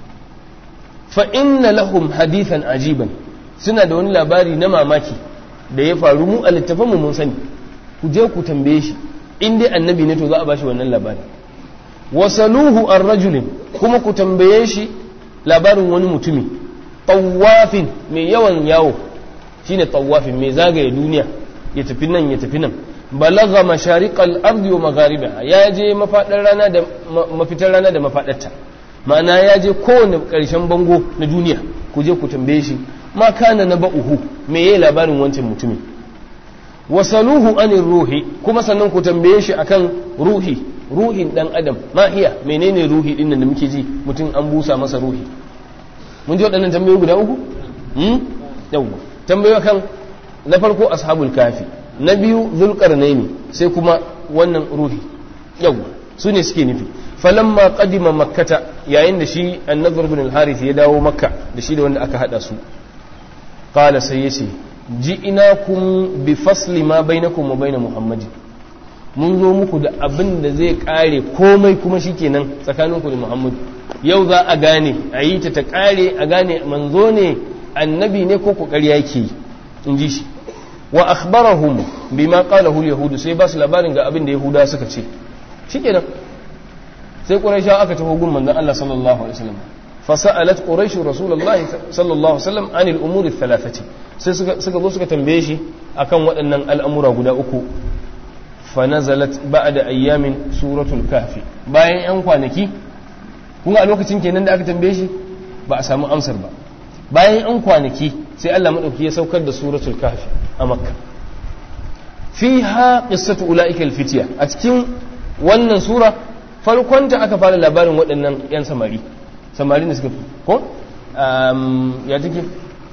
fa inna lahum hadithan ajiban suna da wani labari na mamaki da ya faru mu a littafanmu mun sani ku je ku tambaye shi in dai annabi ne to za a bashi wannan labari wasaluhu an rajulin kuma ku tambaye shi labarin wani mutumi tawafin mai yawan yawo shine tawafin mai zagaye duniya ya tafi nan ya tafi nan balagha mashariqal ardi wa magharibiha ya je mafadar rana da mafitar rana da mafadarta ma'ana ya je kowane karshen bango na duniya ku je ku tambaye shi ma kana na ba'uhu me yayi labarin wancan mutumin wasaluhu anir ruhi kuma sannan ku tambaye shi akan ruhin dan adam ma hiya menene ruhi din da muke ji mutum an busa masa ruhi mun ji waɗannan tambayoyi guda uku yawa tambayoyi kan na farko ashabul kafi na biyu zulqarnaini sai kuma wannan ruhi yawa su ne suke nufi falamma qadima makkata yayin da shi an-nadhr ibn al-harith ya dawo makka da shi da wanda aka hada su qala sai yace ji'inakum bi fasli ma bainakum wa bain muhammadin mun zo muku da abin da zai kare komai kuma shikenan tsakaninku da muhammad yau za a gane a yi ta kare a gane manzo ne annabi ne ko kokari yake in ji shi wa akhbarahum bima qalahu al-yahud sai ba su labarin ga abin da yahuda suka ce shikenan sai quraishawa aka taho gun manzon Allah sallallahu alaihi wasallam fasa'alat quraish rasulullahi sallallahu alaihi wasallam anil umuri thalathati sai suka zo suka tambaye shi akan waɗannan al'amura guda uku fa nazalat ba'da ayyamin suratul kahfi bayan yan kwanaki kun a lokacin kenan da aka tambaye shi ba a samu amsar ba bayan yan kwanaki sai Allah madauki ya saukar da suratul kahfi a makka fiha qissatu ulaika alfitya a cikin wannan sura farkonta aka fara labarin waɗannan yan samari da suka fi ko ya take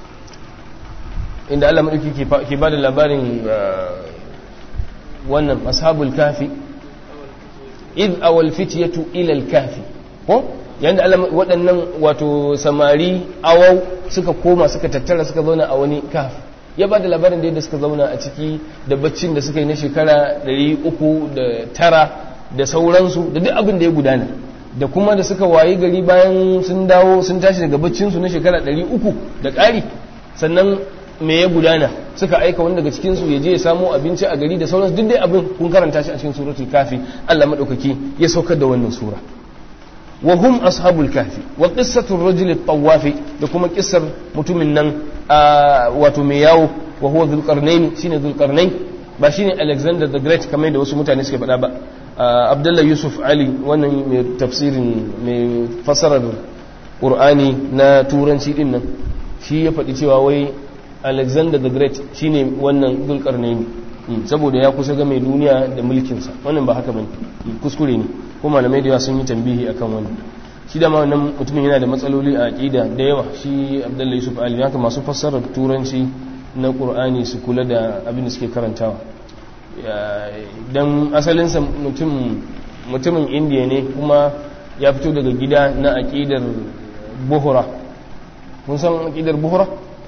inda Allah madauki ke ba da labarin wannan ashabul kafi id awal fityatu ila al-kafi ko yanda Allah waɗannan wato samari awau suka koma suka tattara suka zauna a wani kafi ya ba da labarin da yadda suka zauna a ciki da baccin da suka yi na shekara 309 da sauransu da duk abin da ya gudana da kuma da suka wayi gari bayan sun dawo sun tashi daga baccinsu na shekara 300 da ƙari sannan me ya gudana suka aika wani daga cikinsu ya je ya samo abinci a gari da sauransu duk dai abin kun karanta shi a cikin suratul kafi Allah madaukaki ya saukar da wannan sura wa hum ashabul kafi wa qissatu ar-rajul at-tawafi da kuma kissar mutumin nan wato mai yawo wa huwa dhulqarnain shine dhulqarnain ba shine Alexander the Great kamar da wasu mutane suke faɗa ba Abdullah Yusuf Ali wannan mai tafsirin mai fasarar Qur'ani na turanci din nan shi ya faɗi cewa wai Alexander the Great shine wannan Dhulqarnain saboda ya kusa ga mai duniya da mulkinsa wannan ba haka bane kuskure ne ko malamai da yawa sun yi tambihi akan wannan shi da ma wannan mutumin yana da matsaloli a aqida da yawa shi Abdullah Yusuf Ali haka masu fassarar turanci na Qur'ani su kula da abin da suke karantawa dan asalinsa mutumin Indiya ne kuma ya fito daga gida na aqidar Buhra kun san aqidar Buhra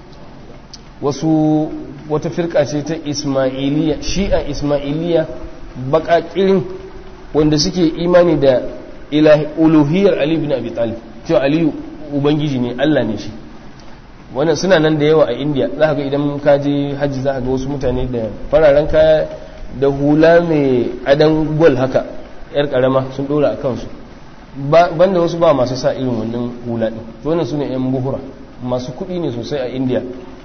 wata firka ce ta Ismailiyya shi'a Ismailiyya baƙaƙirin wanda suke imani da uluhiyar Ali ibn Abi Talib cewa Ali ubangiji ne Allah ne shi wannan suna nan da yawa a India za ka ga idan ka je hajji za ka ga wasu mutane da fararen kaya da hula mai adan gol haka yar karama sun dora a kansu banda wasu ba masu sa irin wannan hula din to wannan sune yan buhura masu kuɗi ne sosai a India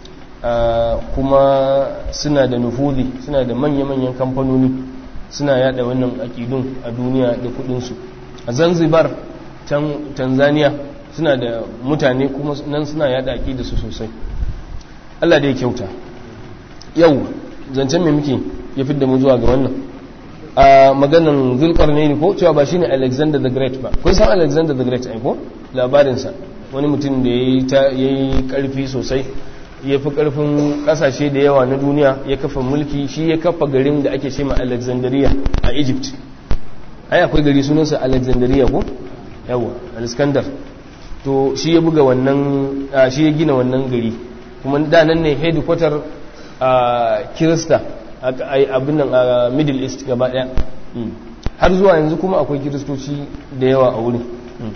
kuma suna da nufudi suna da manya-manyan kamfanoni suna yada wannan akidun a duniya da kudinsu a Zanzibar Tanzania suna da mutane kuma nan suna yada akidarsu sosai Allah da ya kyauta yau zancen mai muke ya fidda mu zuwa ga wannan a maganan Zulqarnain ko cewa ba shine Alexander the Great ba kun san Alexander the Great ai ko labarinsa wani mutum da yayi karfi sosai ya fi karfin kasashe da yawa na duniya ya kafa mulki shi ya kafa garin da ake cema Alexandria a Egypt ai akwai gari sunansa Alexandria ko yawa Alexander to shi ya buga wannan shi ya gina wannan gari kuma da nan ne headquarter Kirista abin nan a Middle East gaba daya har zuwa yanzu kuma akwai kiristoci da yawa a wurin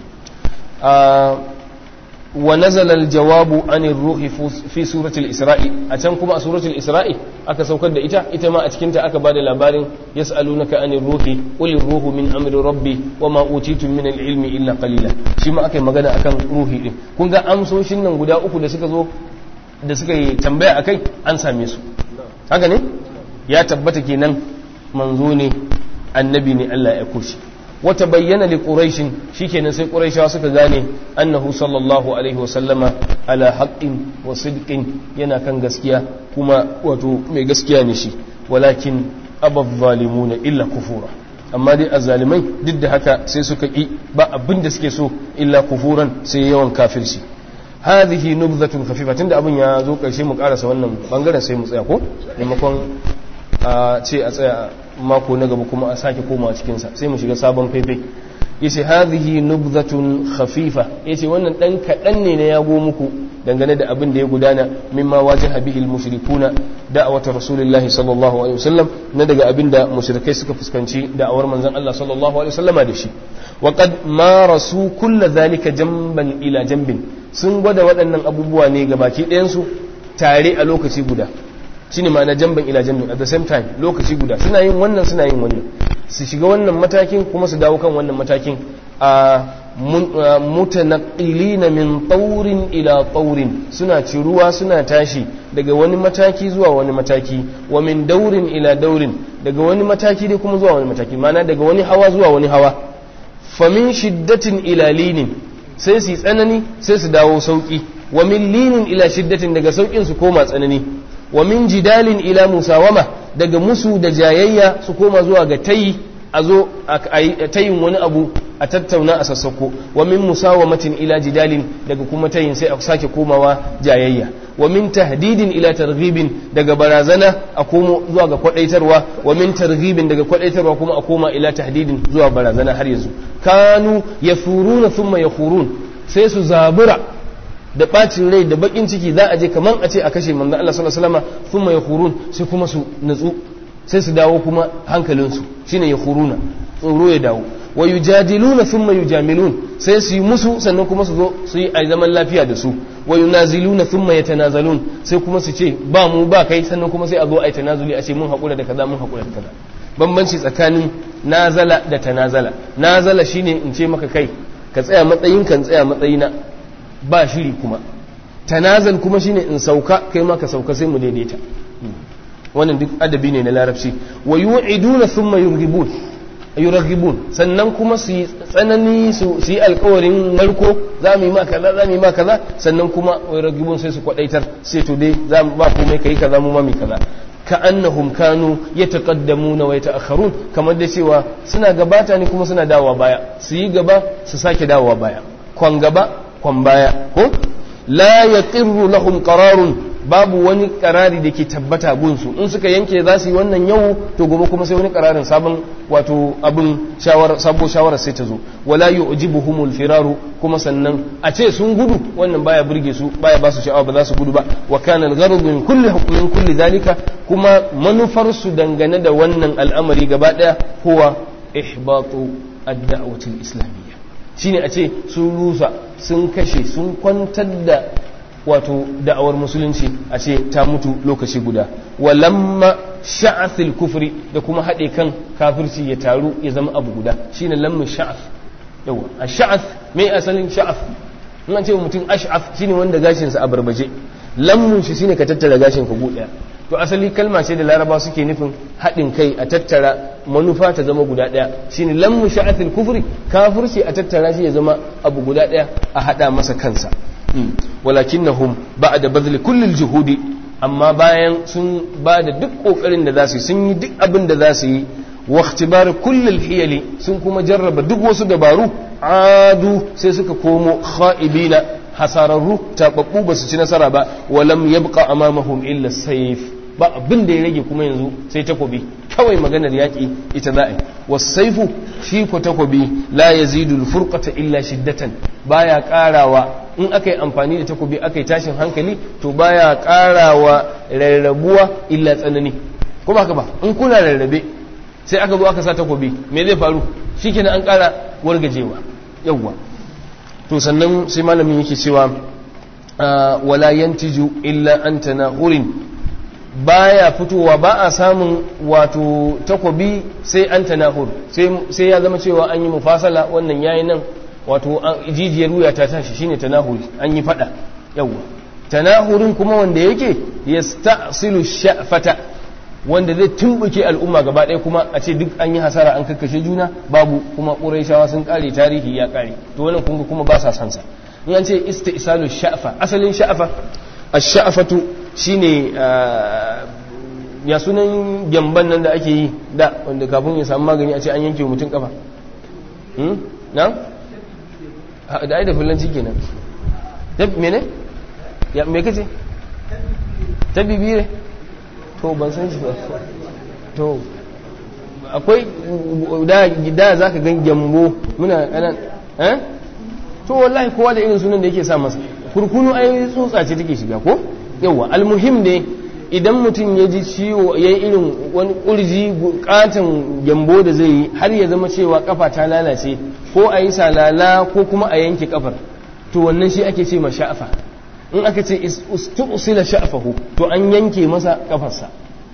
wa nazala aljawabu anir ruhi fi suratul isra'i a can kuma a suratul isra'i aka saukar da ita ma a cikin ta aka bada labarin yas'alunaka anir ruhi qul ruhu min amri rabbi wama utitum min ilmi illa qalila shi ma akai magana akan ruhi din kun ga amsoshin nan guda uku da suka zo da suka yi tambaya akai an same su haka ne ya tabbata kenan manzo ne annabi ne Allah ya kushi wata bayyana li quraishin shikenan sai quraishawa suka gane annahu sallallahu alaihi wasallama ala haqqin wa sidqin yana kan gaskiya kuma wato mai gaskiya ne shi walakin abadh zalimuna illa kufura amma dai azzalimai duk da haka sai suka ki ba abin da suke so illa kufuran sai yawan kafirci hadhihi nubdhatun khafifa tunda abin ya zo karshe mu karasa wannan bangaren sai mu tsaya ko maimakon a ce a tsaya mako na gaba kuma a sake koma cikinsa sai mu shiga sabon faifai yace hadhihi nubdhatun khafifa yace wannan dan kadan ne na yago muku dangane da abin da ya gudana mimma wajaha bihi almushrikuna da'awatu rasulillahi sallallahu alaihi wasallam na daga abin da mushrikai suka fuskanci da'awar manzon Allah sallallahu alaihi wasallama da shi wa qad marasu kull dhalika jamban ila jambin sun gwada waɗannan abubuwa ne gabaki ɗayan su tare a lokaci guda shine ma'ana jamban ila jambin at the same time lokaci guda suna yin wannan su shiga wannan matakin kuma su dawo kan wannan matakin a mutanaqilina min taurin ila taurin, suna ciruwa suna tashi daga wani mataki zuwa wani mataki, wa min daurin ila daurin, daga wani mataki dai kuma zuwa wani mataki, mana daga wani hawa zuwa wani hawa. Famin shiddatin ila linin, sai su tsanani sai su dawo sauki, wa min linin ila shiddatin, daga saukin su koma tsanani, wa min jidalin ila musawama, daga musu da jayayya su koma zuwa ga tayi, a zo a tayin wani abu a tattauna a sassako, wa min musawamatin ila jidalin, daga kuma tayin sai a sake komawa jayayya, wa min tahdidin ila targhibin, daga barazana a komo zuwa ga kwadaitarwa, wa min targhibin, daga kwadaitarwa kuma a koma ila tahdidin zuwa barazana har yanzu. Kanu yafuruna thumma yakhurun, sai su zabura da bacin rai da bakin ciki, za a je kaman a ce a kashe manzo Allah sallallahu alaihi wasallam, thumma yakhurun, sai kuma su natsu sai su dawo kuma hankalinsu shine yakhuruna, tsoro ya dawo. Wa yujadiluna thumma yujamilun, sai su yi musu sannan kuma su zo su yi a zaman lafiya da su. Wa yunaziluna thumma yatanazalun, sai kuma su ce ba mu ba kai, sannan kuma sai a zo a yi tanazuli, a ce mun haƙura da kaza mun haƙura da kaza. Bambanci tsakanin nazala da tanazala. Nazala shine in ce maka kai ka tsaya matsayin kan tsaya matsayina ba shiri kuma. Tanazal kuma shine in sauka kai ma ka sauka sai mu daidaita. Wannan duk adabi ne na larabci. Wa yu'iduna thumma yurghibun, sannan kuma su yi tsanani su yi alkawarin narko, za mu yi ma kaza za mu yi ma kaza, sannan kuma yurghibun sai su kwadaitar, sai to dai za mu ba komai kai kaza mu ma mi kaza. Ka annahum kanu yataqaddamuna wa yata'akharun, kamar da cewa suna gabata ne kuma suna dawowa baya, su yi gaba su sake dawowa baya, kwan gaba kwan baya ko. La yaqirru lahum qararun, babu wani karari da ke tabbata gunsu, in suka yanke za su yi wannan yau to gobe kuma sai wani kararin sabon wato abin sabo shawarar sai ta zo. Wala yu'jibuhumul firaru, kuma sannan a ce sun gudu wannan baya burge su, baya ba su sha'awa, ba za su gudu ba. Wa kana al-gharadu min kulli zalika, kuma manufar su dangane da wannan al'amari gaba daya huwa ihbatu ad-da'wati al-islamiyya, shine a ce sun rusa sun kashe sun kwantar da wato da'awar musulunci, a ce ta mutu lokaci guda. Walamma sha'athil kufri, da kuma haɗe kan kafirci ya taru ya zama abu guda, shine lamma sha'ath. Yawa a sha'ath mai asalin sha'ath, in an ce mutum ash'ath shine wanda gashinsa a barbaje, lammun shi shine ka tattara gashin ka guda. To asali kalma ce da laraba suke nufin haɗin kai, a tattara manufa ta zama guda ɗaya, shine lammu sha'athil kufri, kafirci a tattara shi ya zama abu guda ɗaya, a haɗa masa kansa. Walakinnahum ba'da badli kullil juhudi, amma bayan sun ba da duk kokarin da za su yi, sun yi duk abin da za su yi, wa ikhtibar kullil hiyali, sun kuma jarraba duk wasu dabaru, adu sai suka komo khaibina, hasararru tababbu ba su ci nasara ba. Walam yabqa amamahum illa sayf, ba abin da ya rage kuma yanzu sai takobi kawai, maganar yaki ita za'a. Wasaifu shi ko takobi la yazidu al-furqata illa shiddatan, baya karawa in aka yi amfani da takobi aka yi tashin hankali to baya karawa rarrabuwa illa tsanani, ko ba haka ba? In kuna rarrabe sai aka zo aka sa takobi me zai faru? Shikenan an kara wargajewa. Yawwa to sannan sai malamin yake cewa wala yantiju illa an tanahurin, baya fitowa, ba a samun wato takobi sai an tanahur, sai ya zama cewa an yi mufasala, wannan yayi nan wato jijiyar wuya ta tashi, shine tanahuri, an yi fada. Yawwa tanahurin kuma wanda yake yasta'silu sha'fata, wanda zai tumbuke al'umma gaba ɗaya, kuma a ce duk an yi hasara an kakkashe juna babu, kuma ƙurayshawa sun kare, tarihi ya kare. To wannan kunga kuma ba sa san sa. In an ce isti'salu sha'fa, asalin sha'fa ash-sha'fatu shine ya sunan gyamban nan da ake yi da, wanda kafin ya samu magani a ce an yanke mutum kafa. Na da ai da fulanci kenan. Mene ya me kace? Tabibire. To ban san shi ba. To akwai da za ka gan gyambo muna kanan to wallahi kowa da irin sunan da yake sa masa. Kurkunu ai tsutsa ce take shiga ko? Yawa almuhim ne idan mutum ya ji ciwo ya yi irin wani kurji katon gyambo da zai yi har ya zama cewa kafa ta lalace, ko a yi salala ko kuma a yanke kafar, to wannan shi ake ce ma sha'afa. In aka ce ustusila sha'afahu, to an yanke masa kafarsa.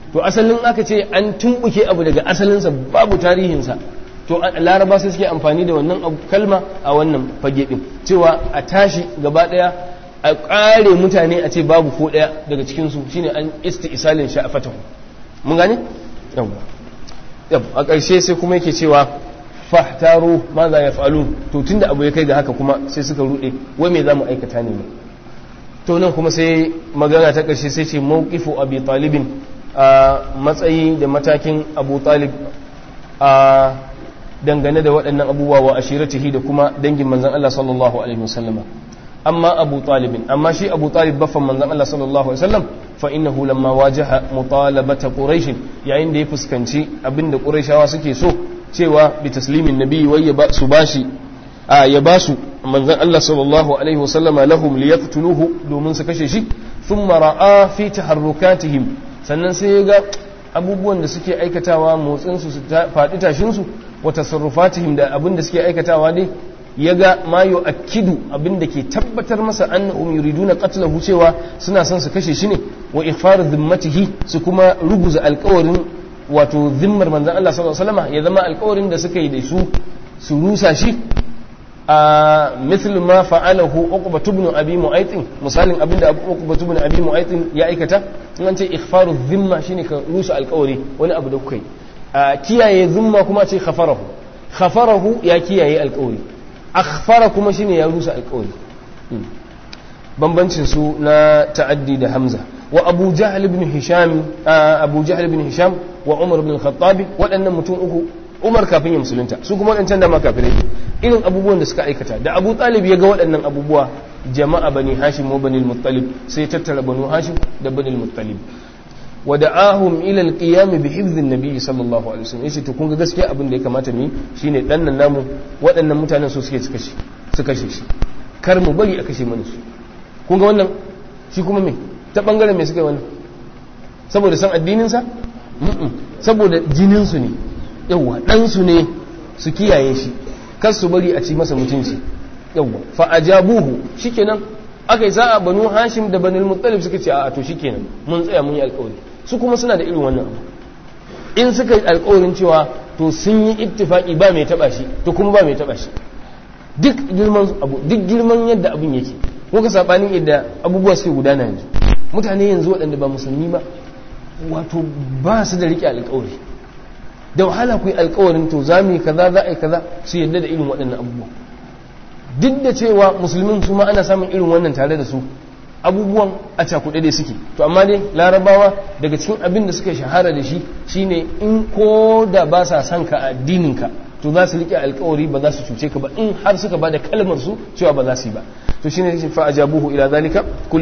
to asalin aka ce an tumbuke abu daga asalinsa babu tarihinsa to laraba sai suke amfani da wannan kalma a wannan fage din cewa a tashi gaba daya a kare mutane a ce babu ko daya daga cikin su shine an isti'salin sha'afatahu mun gane yawa a ƙarshe sai kuma yake cewa fahtaru ma za yaf'alun to tunda abu ya kai ga haka kuma sai suka rude wai me zamu aikata ne to nan kuma sai magana ta ƙarshe sai ce mawqifu abi talibin a matsayi da matakin abu talib a dangane da waɗannan abubuwa wa ashiratihi da kuma dangin manzan Allah sallallahu alaihi wasallama amma abu talibin amma shi abu talib baffan manzan Allah sallallahu alaihi wasallam fa innahu lamma wajaha mutalabata quraish yayin da ya fuskanci abinda quraishawa suke so cewa bi taslimin nabi wai su bashi ya basu manzan Allah sallallahu alaihi wasallama lahum liyaqtuluhu domin su kashe shi thumma ra'a fi taharrukatihim sannan sai ya ga abubuwan da suke aikatawa motsinsu su faɗi tashinsu wa tasarrufatihim da abin da suke aikatawa dai ya ga ma yu'akkidu abin da ke tabbatar masa annahum yuriduna qatlahu cewa suna son su kashe shi ne wa ikhfar dhimmatihi su kuma ruguza alƙawarin wato zimmar manzon Allah sallallahu alaihi wasallam ya zama alƙawarin da suka yi da su rusa shi a misal ma fa'alahu uqba ibn abi mu'ayth misalin abinda uqba ibn abi mu'ayth ya aikata in an ce ikhfaru dhimma shine ka rusa alƙawari wani abu da kai kiyaye dhimma kuma ce khafarahu ya kiyaye alƙawari akhfara kuma shine ya rusa alƙawari bambancin su na ta'addi da hamza wa abu jahl ibn hisham wa umar ibn al-khattab waɗannan mutum uku umar kafin ya musulunta su kuma waɗancan da ma kafirai irin abubuwan da suka aikata da abu talib ya ga waɗannan abubuwa jama'a bani hashim wa bani al-muttalib sai tattara banu hashim da bani al-muttalib wa da'ahum ila al-qiyam bi hifdh an-nabi sallallahu alaihi wasallam yace to kun ga gaskiya abin da ya kamata mu yi shine dan nan namu waɗannan mutanen su suke su kashe shi kar mu bari a kashe mana su kun ga wannan shi kuma me ta bangaren me suka yi wannan saboda san addinin sa saboda jinin su ne yawa dan su ne su kiyaye shi kar su bari a ci masa mutunci yawa fa ajabuhu shikenan akai sa'a banu hashim da banu muttalib suka ce a to shikenan mun tsaya mun yi alƙawari su kuma suna da irin wannan abu in suka yi alƙawarin cewa to sun yi ittifaki ba mai taba shi to kuma ba mai taba shi duk girman yadda abin yake ko ka sabanin yadda abubuwa suke gudana yanzu mutane yanzu waɗanda ba musulmi ba wato ba su da rike alƙawari da wahala ku yi alƙawarin to za mu yi kaza za a yi kaza su yadda da irin waɗannan abubuwa duk da cewa musulmin su ma ana samun irin wannan tare da su abubuwan a cakuɗe dai suke to amma dai larabawa daga cikin abin da suka shahara da shi shine in ko da ba sa son ka addininka to za su rike alƙawari ba za su cuce ka ba in har suka ba da kalmar su cewa ba za su yi ba to shine fa ajabuhu ila zalika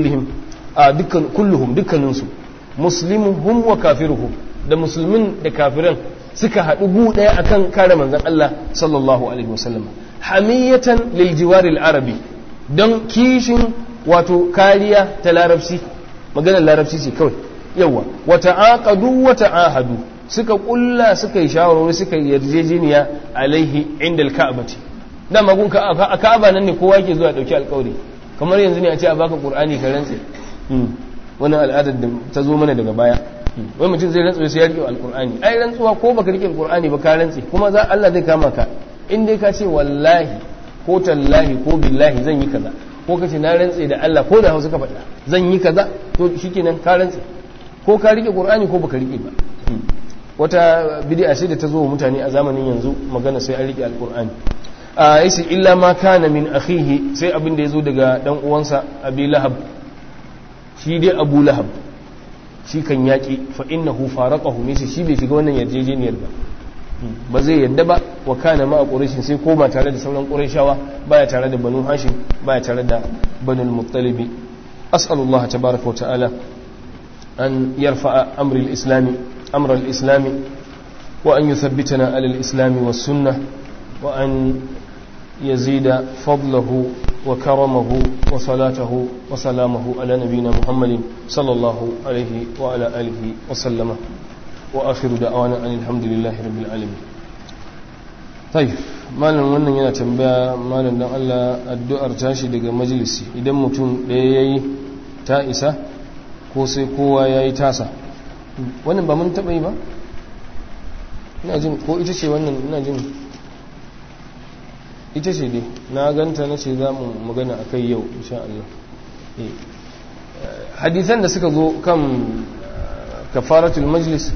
kulluhum dukkaninsu muslimuhum wa kafiruhum da musulmin da kafiran suka haɗu gu ɗaya akan kare manzon Allah sallallahu alaihi wasallam hamiyatan lil jiwari arabi don kishin wato kariya ta larabci maganar larabci ce kawai yawa wata aqadu wata ahadu suka kulla suka yi shawarwari suka yi yarjejeniya alaihi inda alka'bati da magun ka'aba nan ne kowa ke zuwa dauki alƙawari kamar yanzu ne a ce a baka qur'ani ka rantse wannan al'adar da ta zo mana daga baya wai mutum zai rantsa sai ya rike alqur'ani ai rantsuwa ko baka rike alqur'ani ba ka rantse kuma za Allah zai kama ka in dai ka ce wallahi ko tallahi ko billahi zan yi kaza ko ka ce na rantse da Allah ko da Hausa ka faɗa zan yi kaza to shikenan ka rantse ko ka rike qur'ani ko baka rike ba wata bid'a ce da ta zo wa mutane a zamanin yanzu magana sai an rike alqur'ani yace illa ma kana min akhihi sai abin da yazo daga dan uwansa Abi Lahab shi dai Abu Lahab shi kan yaki fa innahu faraqahu ne shi bai shiga wannan yarjejeniyar ba zai yadda ba wa kana ma quraish sai koma tare da sauran qurayshawa baya tare da banu hashim baya tare da banu muttalib as'alullah tabaaraka wa ta'ala an yarfa'a amri al-islam amra al-islam wa an yuthabbitana ala al-islam was sunnah wa an yazida fadlahu wa karamahu wa salatahu wa salamahu ala nabiyyina muhammadin sallallahu alayhi wa ala alihi wa sallama وآخر دعوانا أن الحمد لله رب العالمين طيب malam wannan yana tambaya malam dan Allah addu'ar tashi daga majalisi idan mutum ɗaya yayi ta isa ko sai kowa yayi tasa wannan ba mun taɓa yi ba ina jin ko ita ce wannan ina jin ita ce dai na ganta na ce za mu magana a kai yau insha Allah hadisan da suka zo kan kafaratul majlis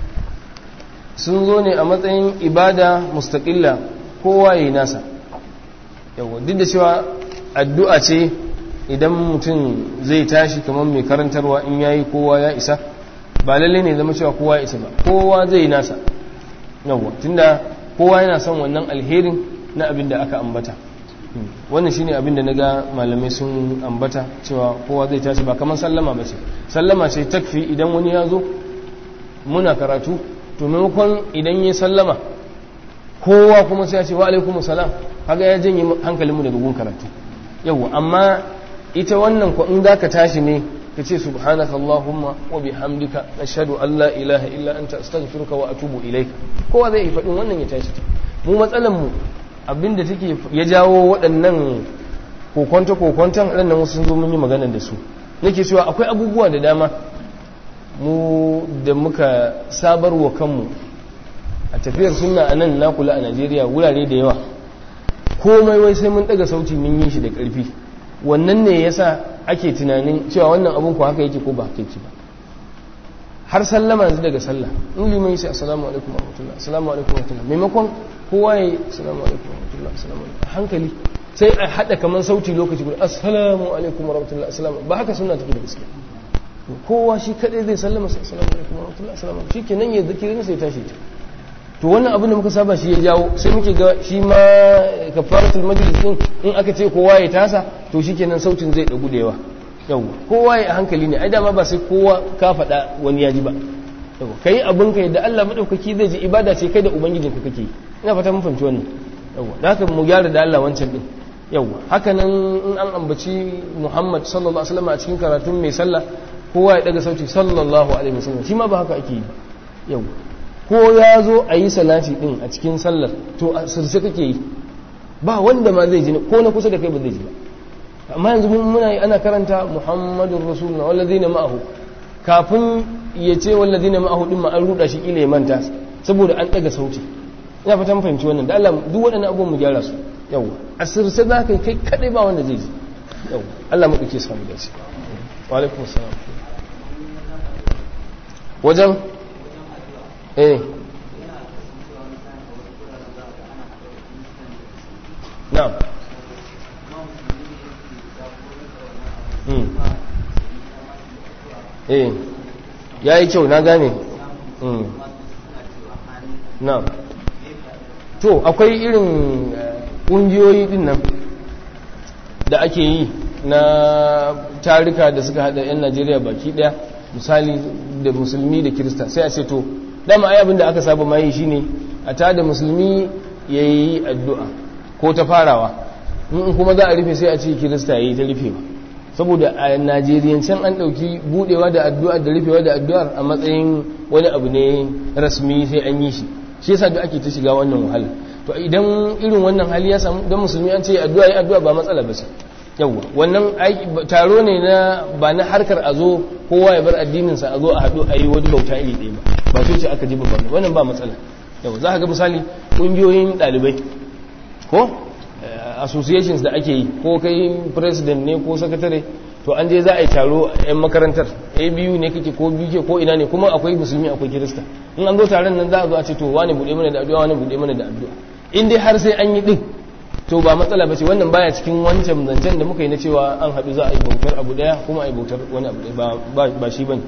sun zo ne a matsayin ibada mustaqilla kowa yayi nasa yawa duk da cewa addu'a ce idan mutum zai tashi kamar mai karantarwa in yayi kowa ya isa ba lalle ne zama cewa kowa ya isa ba kowa zai nasa yawa tunda kowa yana son wannan alherin na abin da aka ambata wannan shine abin da naga malamai sun ambata cewa kowa zai tashi ba kamar sallama ba ce sallama ce takfi idan wani ya zo muna karatu to maimakon idan ya sallama kowa kuma sai ya ce wa alaikumus salam kaga ya janye hankalinmu daga gun karatu yawa amma ita wannan ko in zaka tashi ne kace subhanaka allahumma wa bihamdika ashhadu an la ilaha illa anta astaghfiruka wa atubu ilaika kowa zai faɗin wannan ya tashi mu matsalan mu abinda take ya jawo waɗannan kokonta waɗannan wasu sun zo mun yi magana da su nake cewa akwai abubuwa da dama mu da muka sabarwa kanmu a tafiyar sunna a nan na kula a Najeriya wurare da yawa komai wai sai mun daga sauti mun yi shi da ƙarfi wannan ne yasa ake tunanin cewa wannan abun ko haka yake ko ba haka yake ba har sallama yanzu daga sallah in liman sai assalamu alaikum wa rahmatullah assalamu alaikum wa rahmatullah maimakon kowa ya assalamu alaikum wa rahmatullah assalamu alaikum hankali sai a hada kaman sauti lokaci guda assalamu alaikum wa rahmatullah assalamu ba haka sunna take da gaskiya kowa shi kadai zai sallama assalamu alaikum wa rahmatullah assalamu alaikum shikenan ya zikirin sai tashi to wannan abin da muka saba shi ya jawo sai muke ga shi ma kafaratul majlis din in aka ce kowa ya tasa to shikenan sautin zai dagu da yawa yawa kowa ya hankali ne ai dama ba sai kowa ka faɗa wani ya ji ba yawa kai abin ka yadda Allah madaukaki zai ji ibada ce kai da ubangijinka kake ina fata mun fahimci wannan yawa da haka mu gyara da Allah wancan din yawa haka nan in an ambaci Muhammad sallallahu alaihi wasallam a cikin karatun mai sallah kowa ya daga sauti sallallahu alaihi wasallam shi ma ba haka ake yi yawa ko ya zo a yi salati din a cikin sallar to a sirce kake yi ba wanda ma zai ji ko na kusa da kai ba zai ji ba amma yanzu muna yi ana karanta muhammadun rasulullah wallazina ma'ahu kafin ya ce wallazina ma'ahu din ma an ruda shi kila ya manta saboda an daga sauti ina fatan fahimci wannan da Allah duk waɗannan abubuwan mu gyara su yawa a sirce za ka kai kadai ba wanda zai ji yawa Allah mu dake samu dace wa alaikum assalam wajen na'am ya yi kyau na gane na'am to akwai irin ƙungiyoyi din nan da ake yi na tarika da suka hada 'yan Najeriya baki daya misali da musulmi da kirista sai a ce to dama ai abin da aka saba mai shine a tada musulmi yayi addu'a ko ta farawa in kuma za a rufe sai a ce kirista yayi ta rufewa saboda a Najeriyancin an dauki budewa da addu'a da rufewa da addu'ar a matsayin wani abu ne rasmi sai an yi shi yasa duk ake ta shiga wannan wahala to idan irin wannan hali ya samu dan musulmi an ce addu'a yayi addu'a ba matsala ba ce yawa wannan taro ne na ba na harkar a zo kowa ya bar addininsa a zo a haɗu a yi wani bauta iri ɗaya ba ba ce aka ji ba wannan ba matsala yawa za ka ga misali ƙungiyoyin ɗalibai ko associations da ake yi ko kai president ne ko secretary to an je za a yi taro a 'yan makarantar biyu ne kake ko biyu ke ko ina ne kuma akwai musulmi akwai kirista in an zo taron nan za a zo a ce to wani buɗe mana da addu'a wani buɗe mana da addu'a in dai har sai an yi ɗin to ba matsala ba ce wannan baya cikin wancan zancen da muka yi na cewa an haɗu za a yi bautar abu ɗaya kuma a yi bautar wani abu ɗaya ba shi ba ne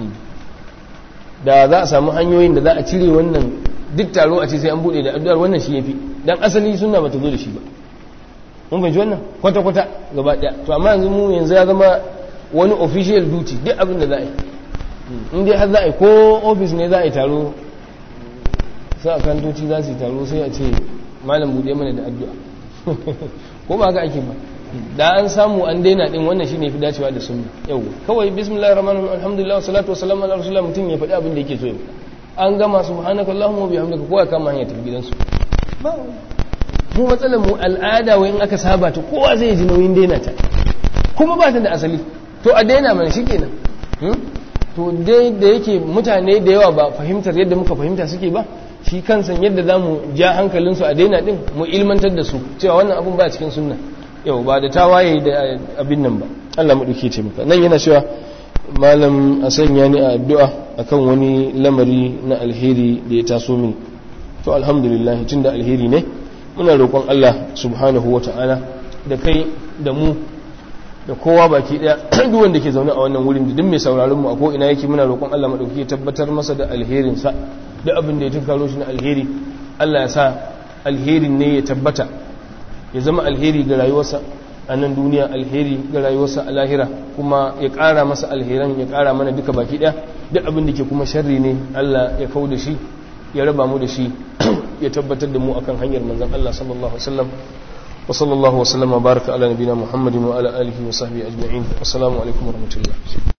da za a samu hanyoyin da za a cire wannan duk taro a ce sai an buɗe da addu'ar wannan shi ya fi don asali suna ba ta zo da shi ba mun fahimci wannan kwata-kwata gaba ɗaya to amma yanzu ya zama wani official duty duk abin da za a yi in dai har za a yi ko ofis ne za a yi taro sai a kantoci za su yi taro sai a ce malam buɗe mana da addu'a ko ba ga ake ba da an samu an daina din wannan shine fi dacewa da sunna yau kawai bismillahir rahmanir rahim alhamdulillah wassalatu wassalamu ala rasulillah mutum ya faɗi abin da yake so an gama subhanakallahumma wa bihamdika kowa kama hanya tafi gidansu mu matsalar mu al'ada wai in aka saba ta kowa zai ji nauyin daina ta kuma ba ta da asali to a daina mana shikenan to dai da yake mutane da yawa ba fahimtar yadda muka fahimta suke ba, shi kansa yadda za mu ja hankalinsu a daina din mu ilmantar da su cewa wannan abun ba cikin sunna, yau ba da tawaye da abin nan ba. Allah mu duke ce muka nan yana cewa malam a sanya ni a addu'a akan wani lamari na alheri da ya taso mini. To alhamdulillah tunda alheri ne muna roƙon Allah subhanahu wata'ala da kai da mu da kowa baki daya duk wanda ke zaune a wannan wurin da duk mai sauraron mu a ko ina yake muna roƙon Allah madauki ya tabbatar masa da alherin sa da abin da ya tunkaro shi na alheri. Allah ya sa alherin ne ya tabbata ya zama alheri ga rayuwarsa a nan duniya, alheri ga rayuwarsa a lahira, kuma ya ƙara masa alheran ya ƙara mana duka baki daya. Duk abin da ke kuma sharri ne Allah ya kau da shi, ya raba mu da shi, ya tabbatar da mu akan hanyar manzon Allah sallallahu alaihi wasallam. wa sallallahu wa sallama baraka ala nabina Muhammadin wa ala alihi wa sahbihi ajma'in. Assalamu alaikum wa rahmatullah.